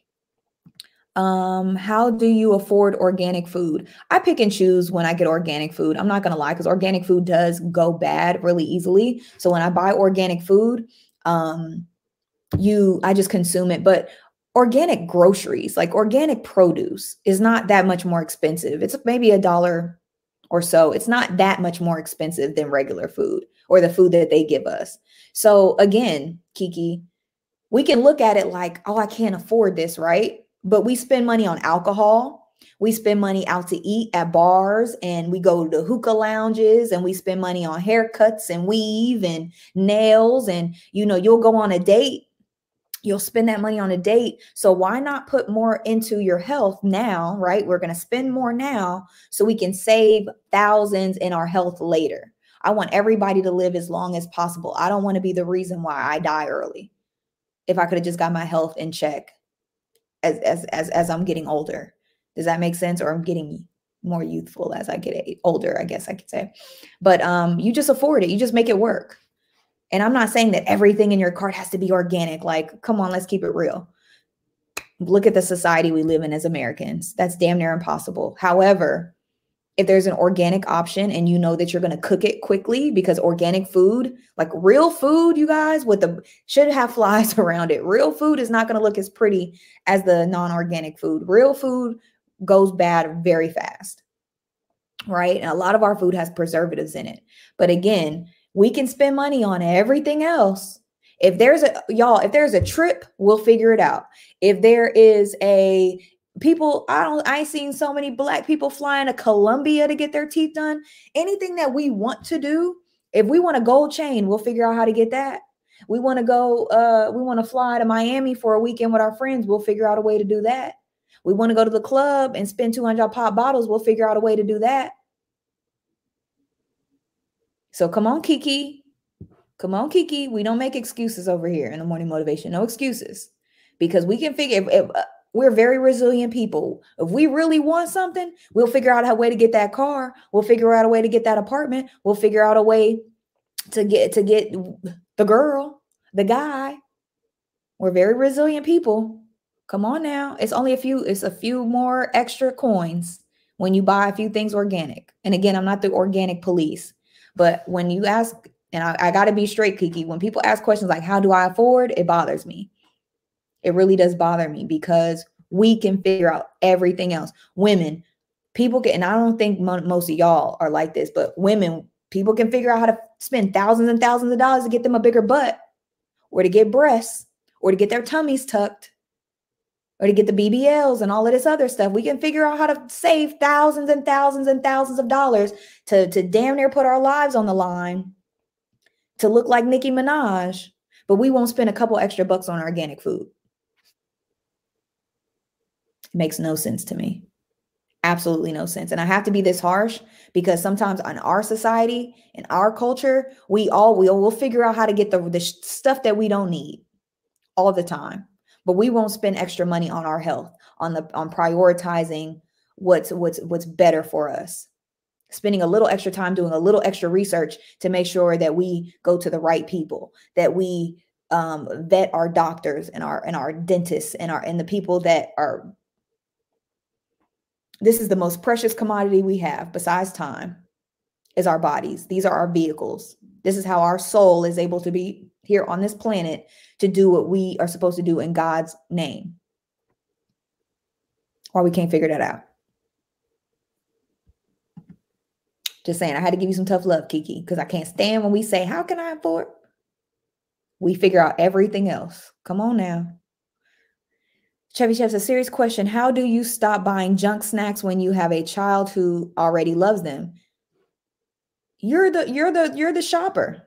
How do you afford organic food? I pick and choose when I get organic food. I'm not going to lie, because organic food does go bad really easily. So when I buy organic food, I just consume it. But organic groceries, like organic produce, is not that much more expensive. It's maybe $1 or so. It's not that much more expensive than regular food or the food that they give us. So again, Kiki, we can look at it like, oh, I can't afford this, right? But we spend money on alcohol. We spend money out to eat at bars, and we go to hookah lounges, and we spend money on haircuts and weave and nails. And, you'll go on a date. You'll spend that money on a date. So why not put more into your health now, right? We're going to spend more now so we can save thousands in our health later. I want everybody to live as long as possible. I don't want to be the reason why I die early. If I could have just got my health in check as I'm getting older. Does that make sense? Or I'm getting more youthful as I get older, I guess I could say. But you just afford it. You just make it work. And I'm not saying that everything in your cart has to be organic. Like, come on, let's keep it real. Look at the society we live in as Americans. That's damn near impossible. However, if there's an organic option and you know that you're going to cook it quickly, because organic food, like real food, you guys, should have flies around it. Real food is not going to look as pretty as the non-organic food. Real food goes bad very fast, right? And a lot of our food has preservatives in it. But again, we can spend money on everything else. If there's a trip, we'll figure it out. If there is I ain't seen so many Black people flying to Colombia to get their teeth done. Anything that we want to do, if we want a gold chain, we'll figure out how to get that. We want to fly to Miami for a weekend with our friends. We'll figure out a way to do that. We want to go to the club and spend 200 pop bottles. We'll figure out a way to do that. So come on, Kiki. Come on, Kiki. We don't make excuses over here in the morning motivation. No excuses. Because we can figure if we're very resilient people. If we really want something, we'll figure out a way to get that car. We'll figure out a way to get that apartment. We'll figure out a way to get the girl, the guy. We're very resilient people. Come on now. It's a few more extra coins when you buy a few things organic. And again, I'm not the organic police, but when you ask, and I got to be straight, Kiki, when people ask questions like, how do I afford? It bothers me. It really does bother me because we can figure out everything else. Women, people get, and I don't think most of y'all are like this, but women, people can figure out how to spend thousands and thousands of dollars to get them a bigger butt or to get breasts or to get their tummies tucked or to get the BBLs and all of this other stuff. We can figure out how to save thousands and thousands and thousands of dollars to damn near put our lives on the line to look like Nicki Minaj, but we won't spend a couple extra bucks on organic food. It makes no sense to me. Absolutely no sense. And I have to be this harsh because sometimes in our society, in our culture, we'll figure out how to get the stuff that we don't need all the time, but we won't spend extra money on our health, on prioritizing what's better for us. Spending a little extra time doing a little extra research to make sure that we go to the right people, that we vet our doctors and our dentists and the people that are. This is the most precious commodity we have besides time is our bodies. These are our vehicles. This is how our soul is able to be here on this planet to do what we are supposed to do in God's name. Or we can't figure that out. Just saying, I had to give you some tough love, Kiki, because I can't stand when we say, how can I afford? We figure out everything else. Come on now. Chevy Chef's a serious question. How do you stop buying junk snacks when you have a child who already loves them? You're the shopper.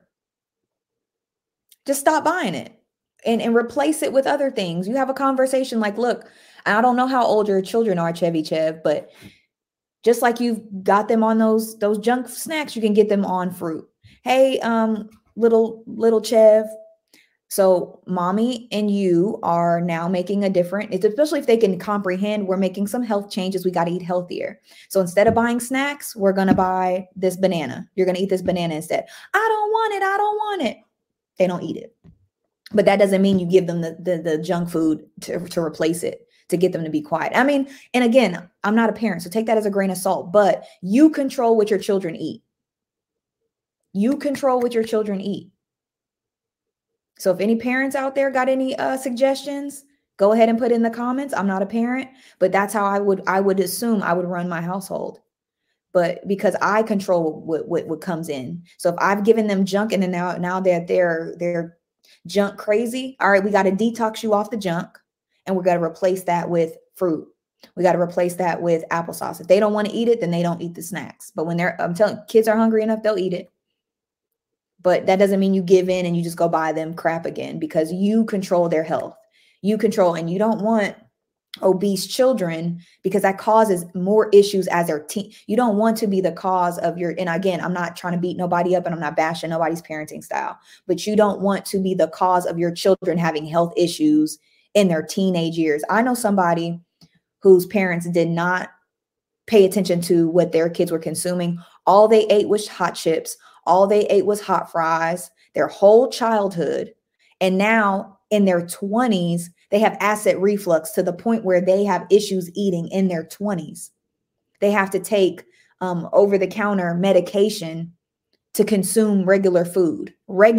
Just stop buying it and replace it with other things. You have a conversation like, look, I don't know how old your children are, Chevy Chev, but just like you've got them on those junk snacks, you can get them on fruit. Hey, little Chev. So mommy and you are now making a different, especially if they can comprehend, we're making some health changes. We got to eat healthier. So instead of buying snacks, we're going to buy this banana. You're going to eat this banana instead. I don't want it. I don't want it. They don't eat it. But that doesn't mean you give them the junk food to replace it, to get them to be quiet. I mean, and again, I'm not a parent, so take that as a grain of salt, but you control what your children eat. You control what your children eat. So if any parents out there got any suggestions, go ahead and put in the comments. I'm not a parent, but that's how I would assume I would run my household. But because I control what comes in. So if I've given them junk and then now that they're junk crazy, all right, we got to detox you off the junk and we got to replace that with fruit. We got to replace that with applesauce. If they don't want to eat it, then they don't eat the snacks. But when I'm telling you, kids are hungry enough, they'll eat it. But that doesn't mean you give in and you just go buy them crap again because you control their health. You control, and you don't want obese children because that causes more issues as their teen. You don't want to be the cause of your, and again, I'm not trying to beat nobody up and I'm not bashing nobody's parenting style, but you don't want to be the cause of your children having health issues in their teenage years. I know somebody whose parents did not pay attention to what their kids were consuming. All they ate was hot chips. All they ate was hot fries their whole childhood. And now in their 20s, they have acid reflux to the point where they have issues eating in their 20s. They have to take over-the-counter medication to consume regular food.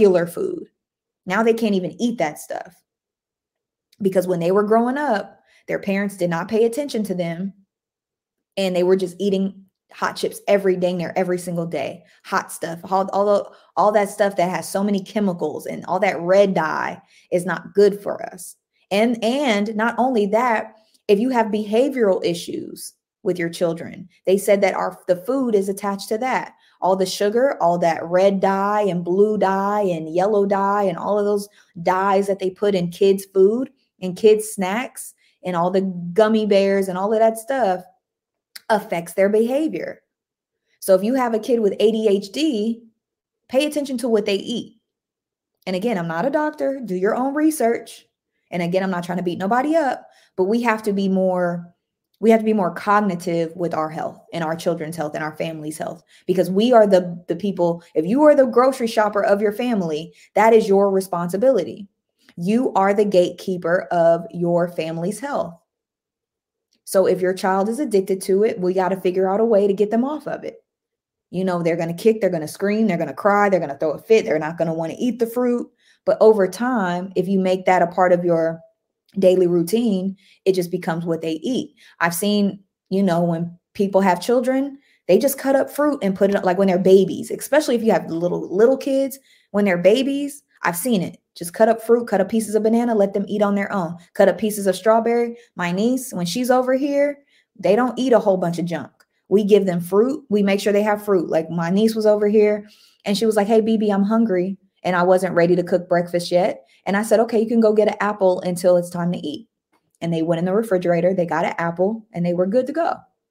Now they can't even eat that stuff because when they were growing up, their parents did not pay attention to them and they were just eating hot chips every single day. Hot stuff, all that stuff that has so many chemicals and all that red dye is not good for us. And not only that, if you have behavioral issues with your children, they said that the food is attached to that. All the sugar, all that red dye and blue dye and yellow dye and all of those dyes that they put in kids' food and kids' snacks and all the gummy bears and all of that stuff affects their behavior. So if you have a kid with ADHD, pay attention to what they eat. And again, I'm not a doctor. Do your own research. And again, I'm not trying to beat nobody up, but we have to be more cognitive with our health and our children's health and our family's health, because we are the people. If you are the grocery shopper of your family, that is your responsibility. You are the gatekeeper of your family's health. So if your child is addicted to it, we got to figure out a way to get them off of it. You know, they're going to kick, they're going to scream, they're going to cry, they're going to throw a fit, they're not going to want to eat the fruit. But over time, if you make that a part of your daily routine, it just becomes what they eat. I've seen, you know, when people have children, they just cut up fruit and put it up, like when they're babies, especially if you have little kids, when they're babies, I've seen it. Just cut up fruit, cut up pieces of banana, let them eat on their own. Cut up pieces of strawberry. My niece, when she's over here, they don't eat a whole bunch of junk. We give them fruit. We make sure they have fruit. Like my niece was over here and she was like, hey, BB, I'm hungry. And I wasn't ready to cook breakfast yet. And I said, okay, you can go get an apple until it's time to eat. And they went in the refrigerator, they got an apple, and they were good to go.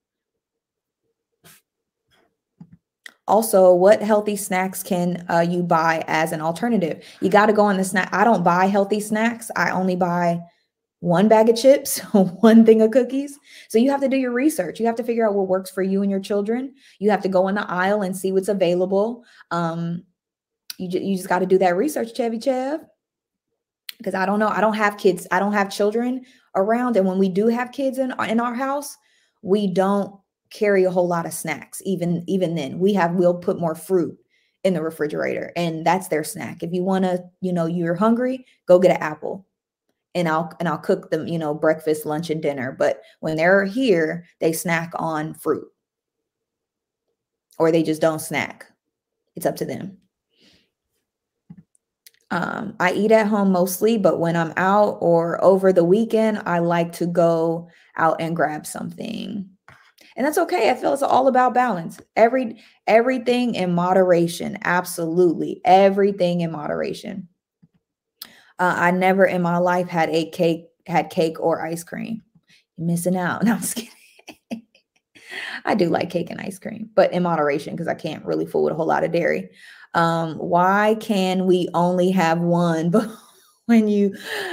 Also, what healthy snacks can you buy as an alternative? You got to go on the snack. I don't buy healthy snacks. I only buy one bag of chips, one thing of cookies. So you have to do your research. You have to figure out what works for you and your children. You have to go in the aisle and see what's available. You just got to do that research, Chevy Chev. Because I don't know. I don't have kids. I don't have children around. And when we do have kids in our house, we don't carry a whole lot of snacks. Even then, we'll put more fruit in the refrigerator, and that's their snack. If you want to, you know, you're hungry, go get an apple, and I'll cook them, you know, breakfast, lunch, and dinner. But when they're here, they snack on fruit, or they just don't snack. It's up to them. I eat at home mostly, but when I'm out or over the weekend, I like to go out and grab something. And that's okay. I feel it's all about balance. Everything in moderation. Absolutely. Everything in moderation. I never in my life had cake or ice cream. You're missing out. No, I'm just kidding. I do like cake and ice cream, but in moderation, because I can't really fool with a whole lot of dairy. Why can we only have one? But when you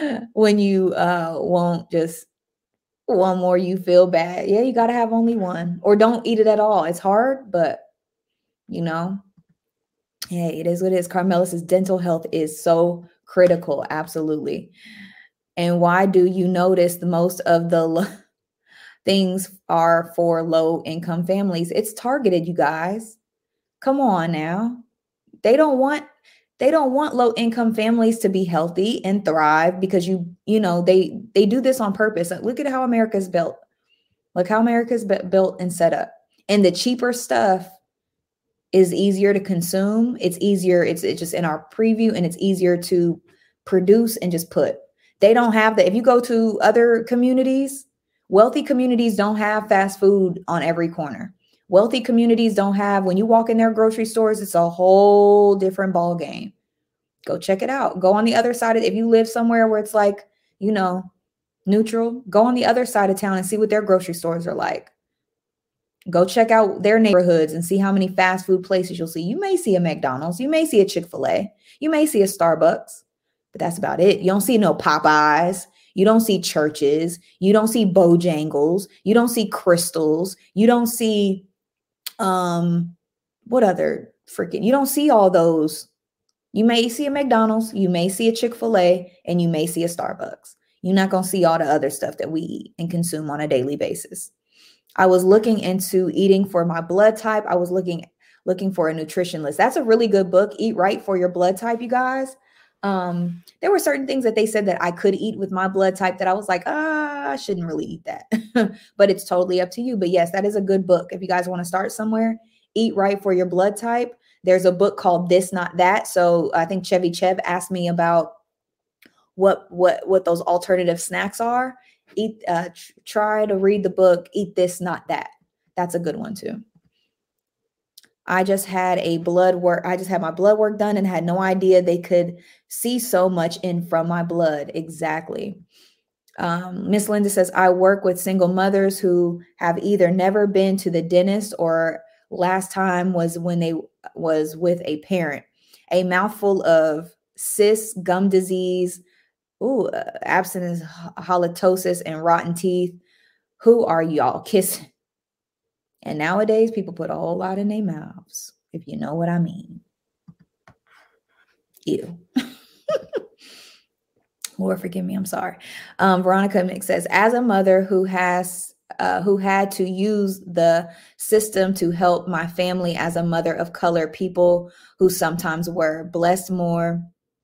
won't just one more, you feel bad. Yeah, you got to have only one, or don't eat it at all. It's hard, but you know, yeah, it is what it is. Carmela says dental health is so critical. Absolutely. And why do you notice the most of the things are for low income families? It's targeted, you guys. Come on now. They don't want low income families to be healthy and thrive, because you know, they do this on purpose. Look at how America's built. Look how America's built and set up. And the cheaper stuff is easier to consume. It's easier. It's just in our preview, and it's easier to produce and just put. They don't have if you go to other communities, wealthy communities don't have fast food on every corner. Wealthy communities don't have, when you walk in their grocery stores, it's a whole different ball game. Go check it out. Go on the other side if you live somewhere where it's like, you know, neutral, go on the other side of town and see what their grocery stores are like. Go check out their neighborhoods and see how many fast food places you'll see. You may see a McDonald's, you may see a Chick-fil-A, you may see a Starbucks, but that's about it. You don't see no Popeyes. You don't see Churches. You don't see Bojangles. You don't see Crystals. You don't see, what other freaking, you don't see all those. You may see a McDonald's, you may see a Chick-fil-A, and you may see a Starbucks. You're not going to see all the other stuff that we eat and consume on a daily basis. I was looking into eating for my blood type. I was looking for a nutrition list. That's a really good book, Eat Right for Your Blood Type, you guys. There were certain things that they said that I could eat with my blood type that I was like, I shouldn't really eat that. But it's totally up to you. But yes, that is a good book. If you guys want to start somewhere, Eat Right for Your Blood Type. There's a book called This Not That. So I think Chevy Chev asked me about what those alternative snacks are. Try to read the book, Eat This Not That. That's a good one too. I just had my blood work done and had no idea they could see so much in from my blood. Exactly. Miss Linda says, I work with single mothers who have either never been to the dentist or last time was when they was with a parent. A mouthful of cysts, gum disease, abstinence, halitosis, and rotten teeth. Who are y'all kissing? And nowadays, people put a whole lot in their mouths, if you know what I mean. Ew. Lord, forgive me. I'm sorry. Veronica Mick says, as a mother who had to use the system to help my family as a mother of color, people who sometimes were blessed more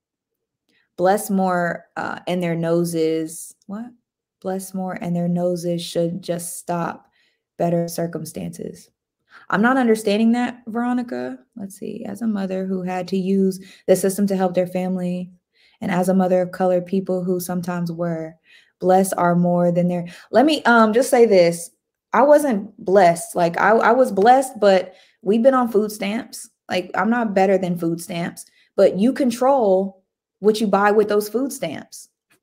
in their noses. What? Blessed more and their noses should just stop. Better circumstances. I'm not understanding that, Veronica. Let's see. As a mother who had to use the system to help their family, and as a mother of color, people who sometimes were blessed are more than their. Let me just say this. I wasn't blessed. Like I was blessed, but we've been on food stamps. Like I'm not better than food stamps, but you control what you buy with those food stamps.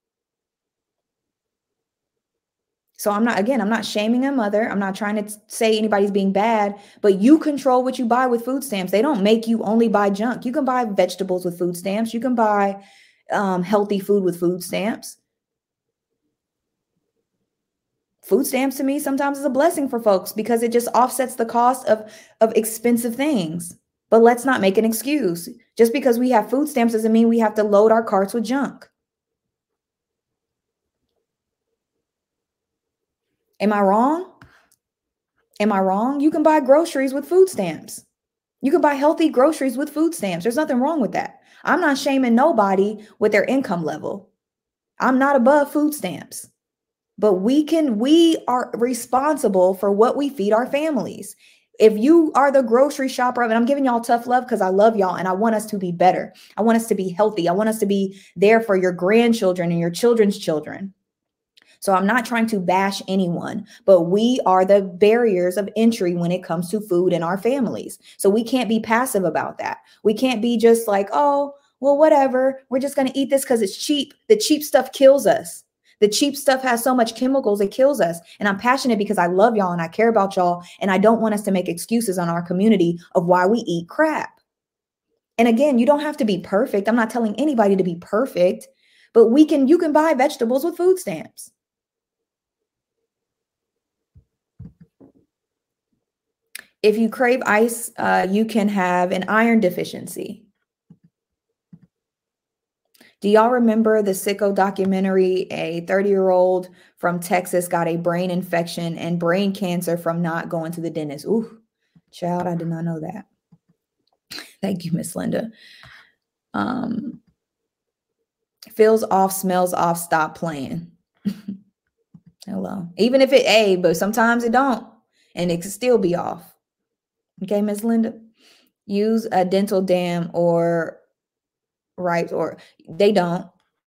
So I'm not shaming a mother. I'm not trying to say anybody's being bad, but you control what you buy with food stamps. They don't make you only buy junk. You can buy vegetables with food stamps. You can buy healthy food with food stamps. Food stamps to me sometimes is a blessing for folks because it just offsets the cost of expensive things. But let's not make an excuse. Just because we have food stamps doesn't mean we have to load our carts with junk. Am I wrong? Am I wrong? You can buy groceries with food stamps. You can buy healthy groceries with food stamps. There's nothing wrong with that. I'm not shaming nobody with their income level. I'm not above food stamps. But we are responsible for what we feed our families. If you are the grocery shopper, and I'm giving y'all tough love because I love y'all and I want us to be better. I want us to be healthy. I want us to be there for your grandchildren and your children's children. So I'm not trying to bash anyone, but we are the barriers of entry when it comes to food in our families. So we can't be passive about that. We can't be just like, oh, well, whatever. We're just going to eat this because it's cheap. The cheap stuff kills us. The cheap stuff has so much chemicals, it kills us. And I'm passionate because I love y'all and I care about y'all. And I don't want us to make excuses on our community of why we eat crap. And again, you don't have to be perfect. I'm not telling anybody to be perfect, but you can buy vegetables with food stamps. If you crave ice, you can have an iron deficiency. Do y'all remember the Sicko documentary? A 30-year-old from Texas got a brain infection and brain cancer from not going to the dentist. Ooh, child, I did not know that. Thank you, Miss Linda. Feels off, smells off, stop playing. Hello. Even if but sometimes it don't, and it can still be off. Okay, Miss Linda. Use a dental dam or they don't.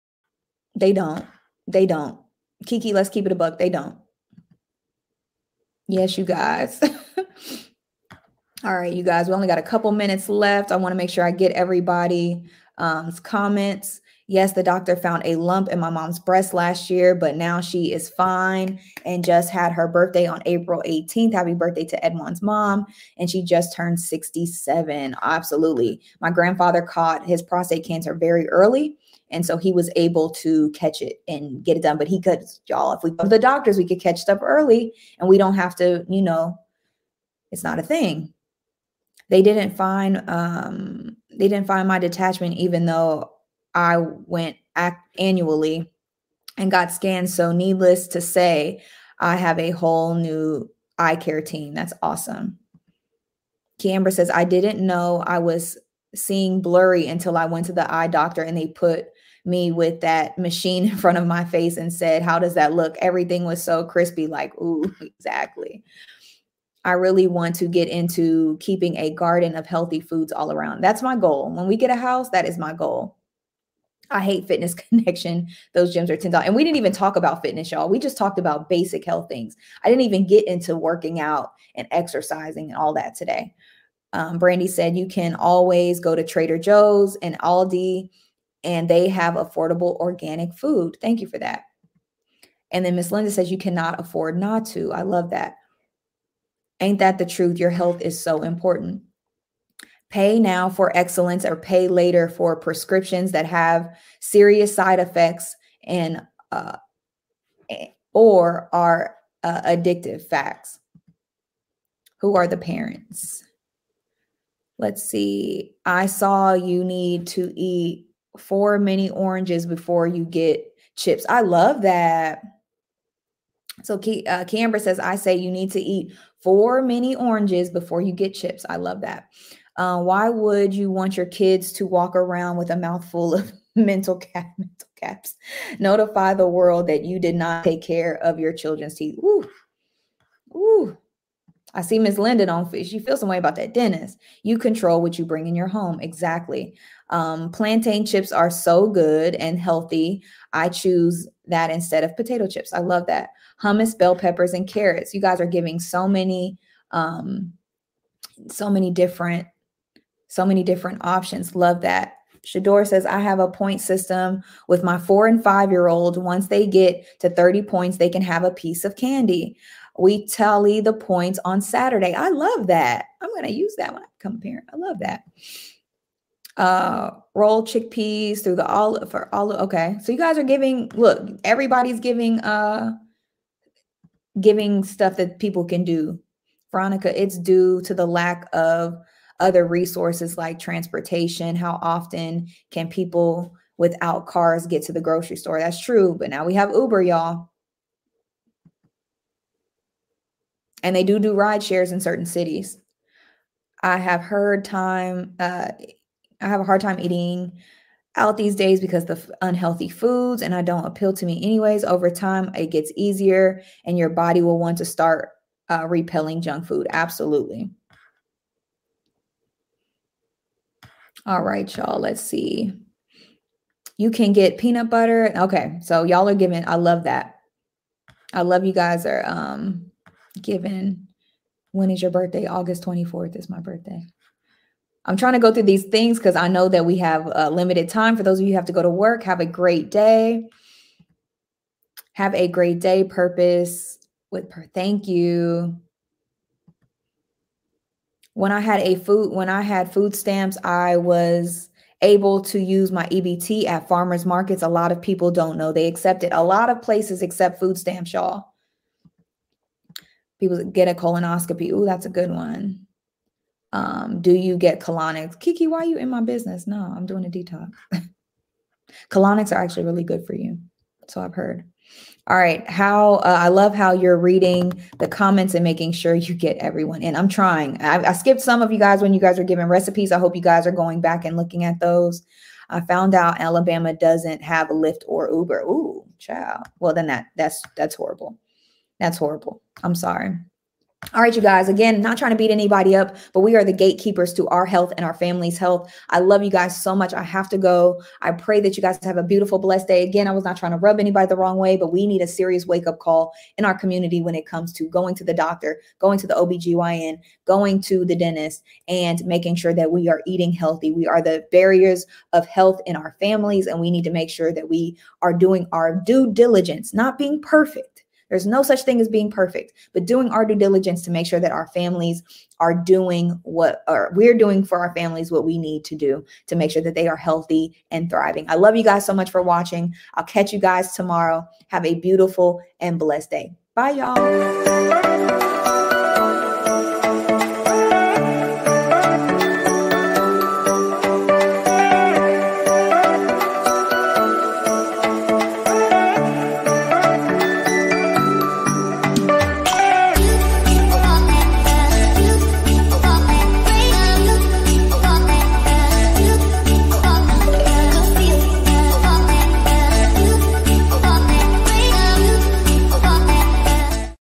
Kiki, let's keep it a buck. They don't. Yes, you guys. All right, you guys, we only got a couple minutes left. I want to make sure I get everybody's comments. Yes, the doctor found a lump in my mom's breast last year, but now she is fine and just had her birthday on April 18th. Happy birthday to Edwin's mom. And she just turned 67. Absolutely. My grandfather caught his prostate cancer very early. And so he was able to catch it and get it done. But y'all, if we go to the doctors, we could catch stuff early and we don't have to, it's not a thing. They didn't find my detachment, even though I went annually and got scanned. So needless to say, I have a whole new eye care team. That's awesome. Kiamber says, I didn't know I was seeing blurry until I went to the eye doctor and they put me with that machine in front of my face and said, how does that look? Everything was so crispy. Like, ooh, exactly. I really want to get into keeping a garden of healthy foods all around. That's my goal. When we get a house, that is my goal. I hate Fitness Connection. Those gyms are $10. And we didn't even talk about fitness, y'all. We just talked about basic health things. I didn't even get into working out and exercising and all that today. Brandy said you can always go to Trader Joe's and Aldi, and they have affordable organic food. Thank you for that. And then Miss Linda says you cannot afford not to. I love that. Ain't that the truth? Your health is so important. Pay now for excellence or pay later for prescriptions that have serious side effects and or are addictive. Facts. Who are the parents? Let's see. I saw you need to eat 4 mini oranges before you get chips. I love that. So Camber says, I say you need to eat 4 mini oranges before you get chips. I love that. Why would you want your kids to walk around with a mouthful of mental caps? Notify the world that you did not take care of your children's teeth. Ooh. Ooh. I see Miss Linda on fish. You feel some way about that dentist. You control what you bring in your home. Exactly. Plantain chips are so good and healthy. I choose that instead of potato chips. I love that. Hummus, bell peppers, and carrots. You guys are giving so many different options. Love that. Shador says, I have a point system with my 4 and 5-year-old. Once they get to 30 points, they can have a piece of candy. We tally the points on Saturday. I love that. I'm going to use that when I become a parent. I love that. Roll chickpeas through the olive for olive. Okay. So you guys are giving, look, everybody's giving stuff that people can do. Veronica, it's due to the lack of other resources like transportation. How often can people without cars get to the grocery store? That's true. But now we have Uber, y'all. And they do ride shares in certain cities. I have a hard time eating out these days because of the unhealthy foods, and I don't appeal to me anyways. Over time, it gets easier and your body will want to start repelling junk food. Absolutely. All right, y'all. Let's see. You can get peanut butter. Okay. So y'all are giving, I love that. I love you guys are giving. When is your birthday? August 24th is my birthday. I'm trying to go through these things because I know that we have limited time. For those of you who have to go to work, have a great day. Have a great day. Purpose with thank you. When I had food stamps, I was able to use my EBT at farmers markets. A lot of people don't know they accept it. A lot of places accept food stamps, y'all. People get a colonoscopy. Ooh, that's a good one. Do you get colonics? Kiki, why are you in my business? No, I'm doing a detox. Colonics are actually really good for you. So I've heard. All right. I love how you're reading the comments and making sure you get everyone in. I'm trying. I skipped some of you guys when you guys are giving recipes. I hope you guys are going back and looking at those. I found out Alabama doesn't have Lyft or Uber. Ooh, child. Well, then that's horrible. That's horrible. I'm sorry. All right, you guys, again, not trying to beat anybody up, but we are the gatekeepers to our health and our family's health. I love you guys so much. I have to go. I pray that you guys have a beautiful, blessed day. Again, I was not trying to rub anybody the wrong way, but we need a serious wake-up call in our community when it comes to going to the doctor, going to the OBGYN, going to the dentist, and making sure that we are eating healthy. We are the barriers of health in our families, and we need to make sure that we are doing our due diligence, not being perfect. There's no such thing as being perfect, but doing our due diligence to make sure that our families are doing we're doing for our families what we need to do to make sure that they are healthy and thriving. I love you guys so much for watching. I'll catch you guys tomorrow. Have a beautiful and blessed day. Bye, y'all.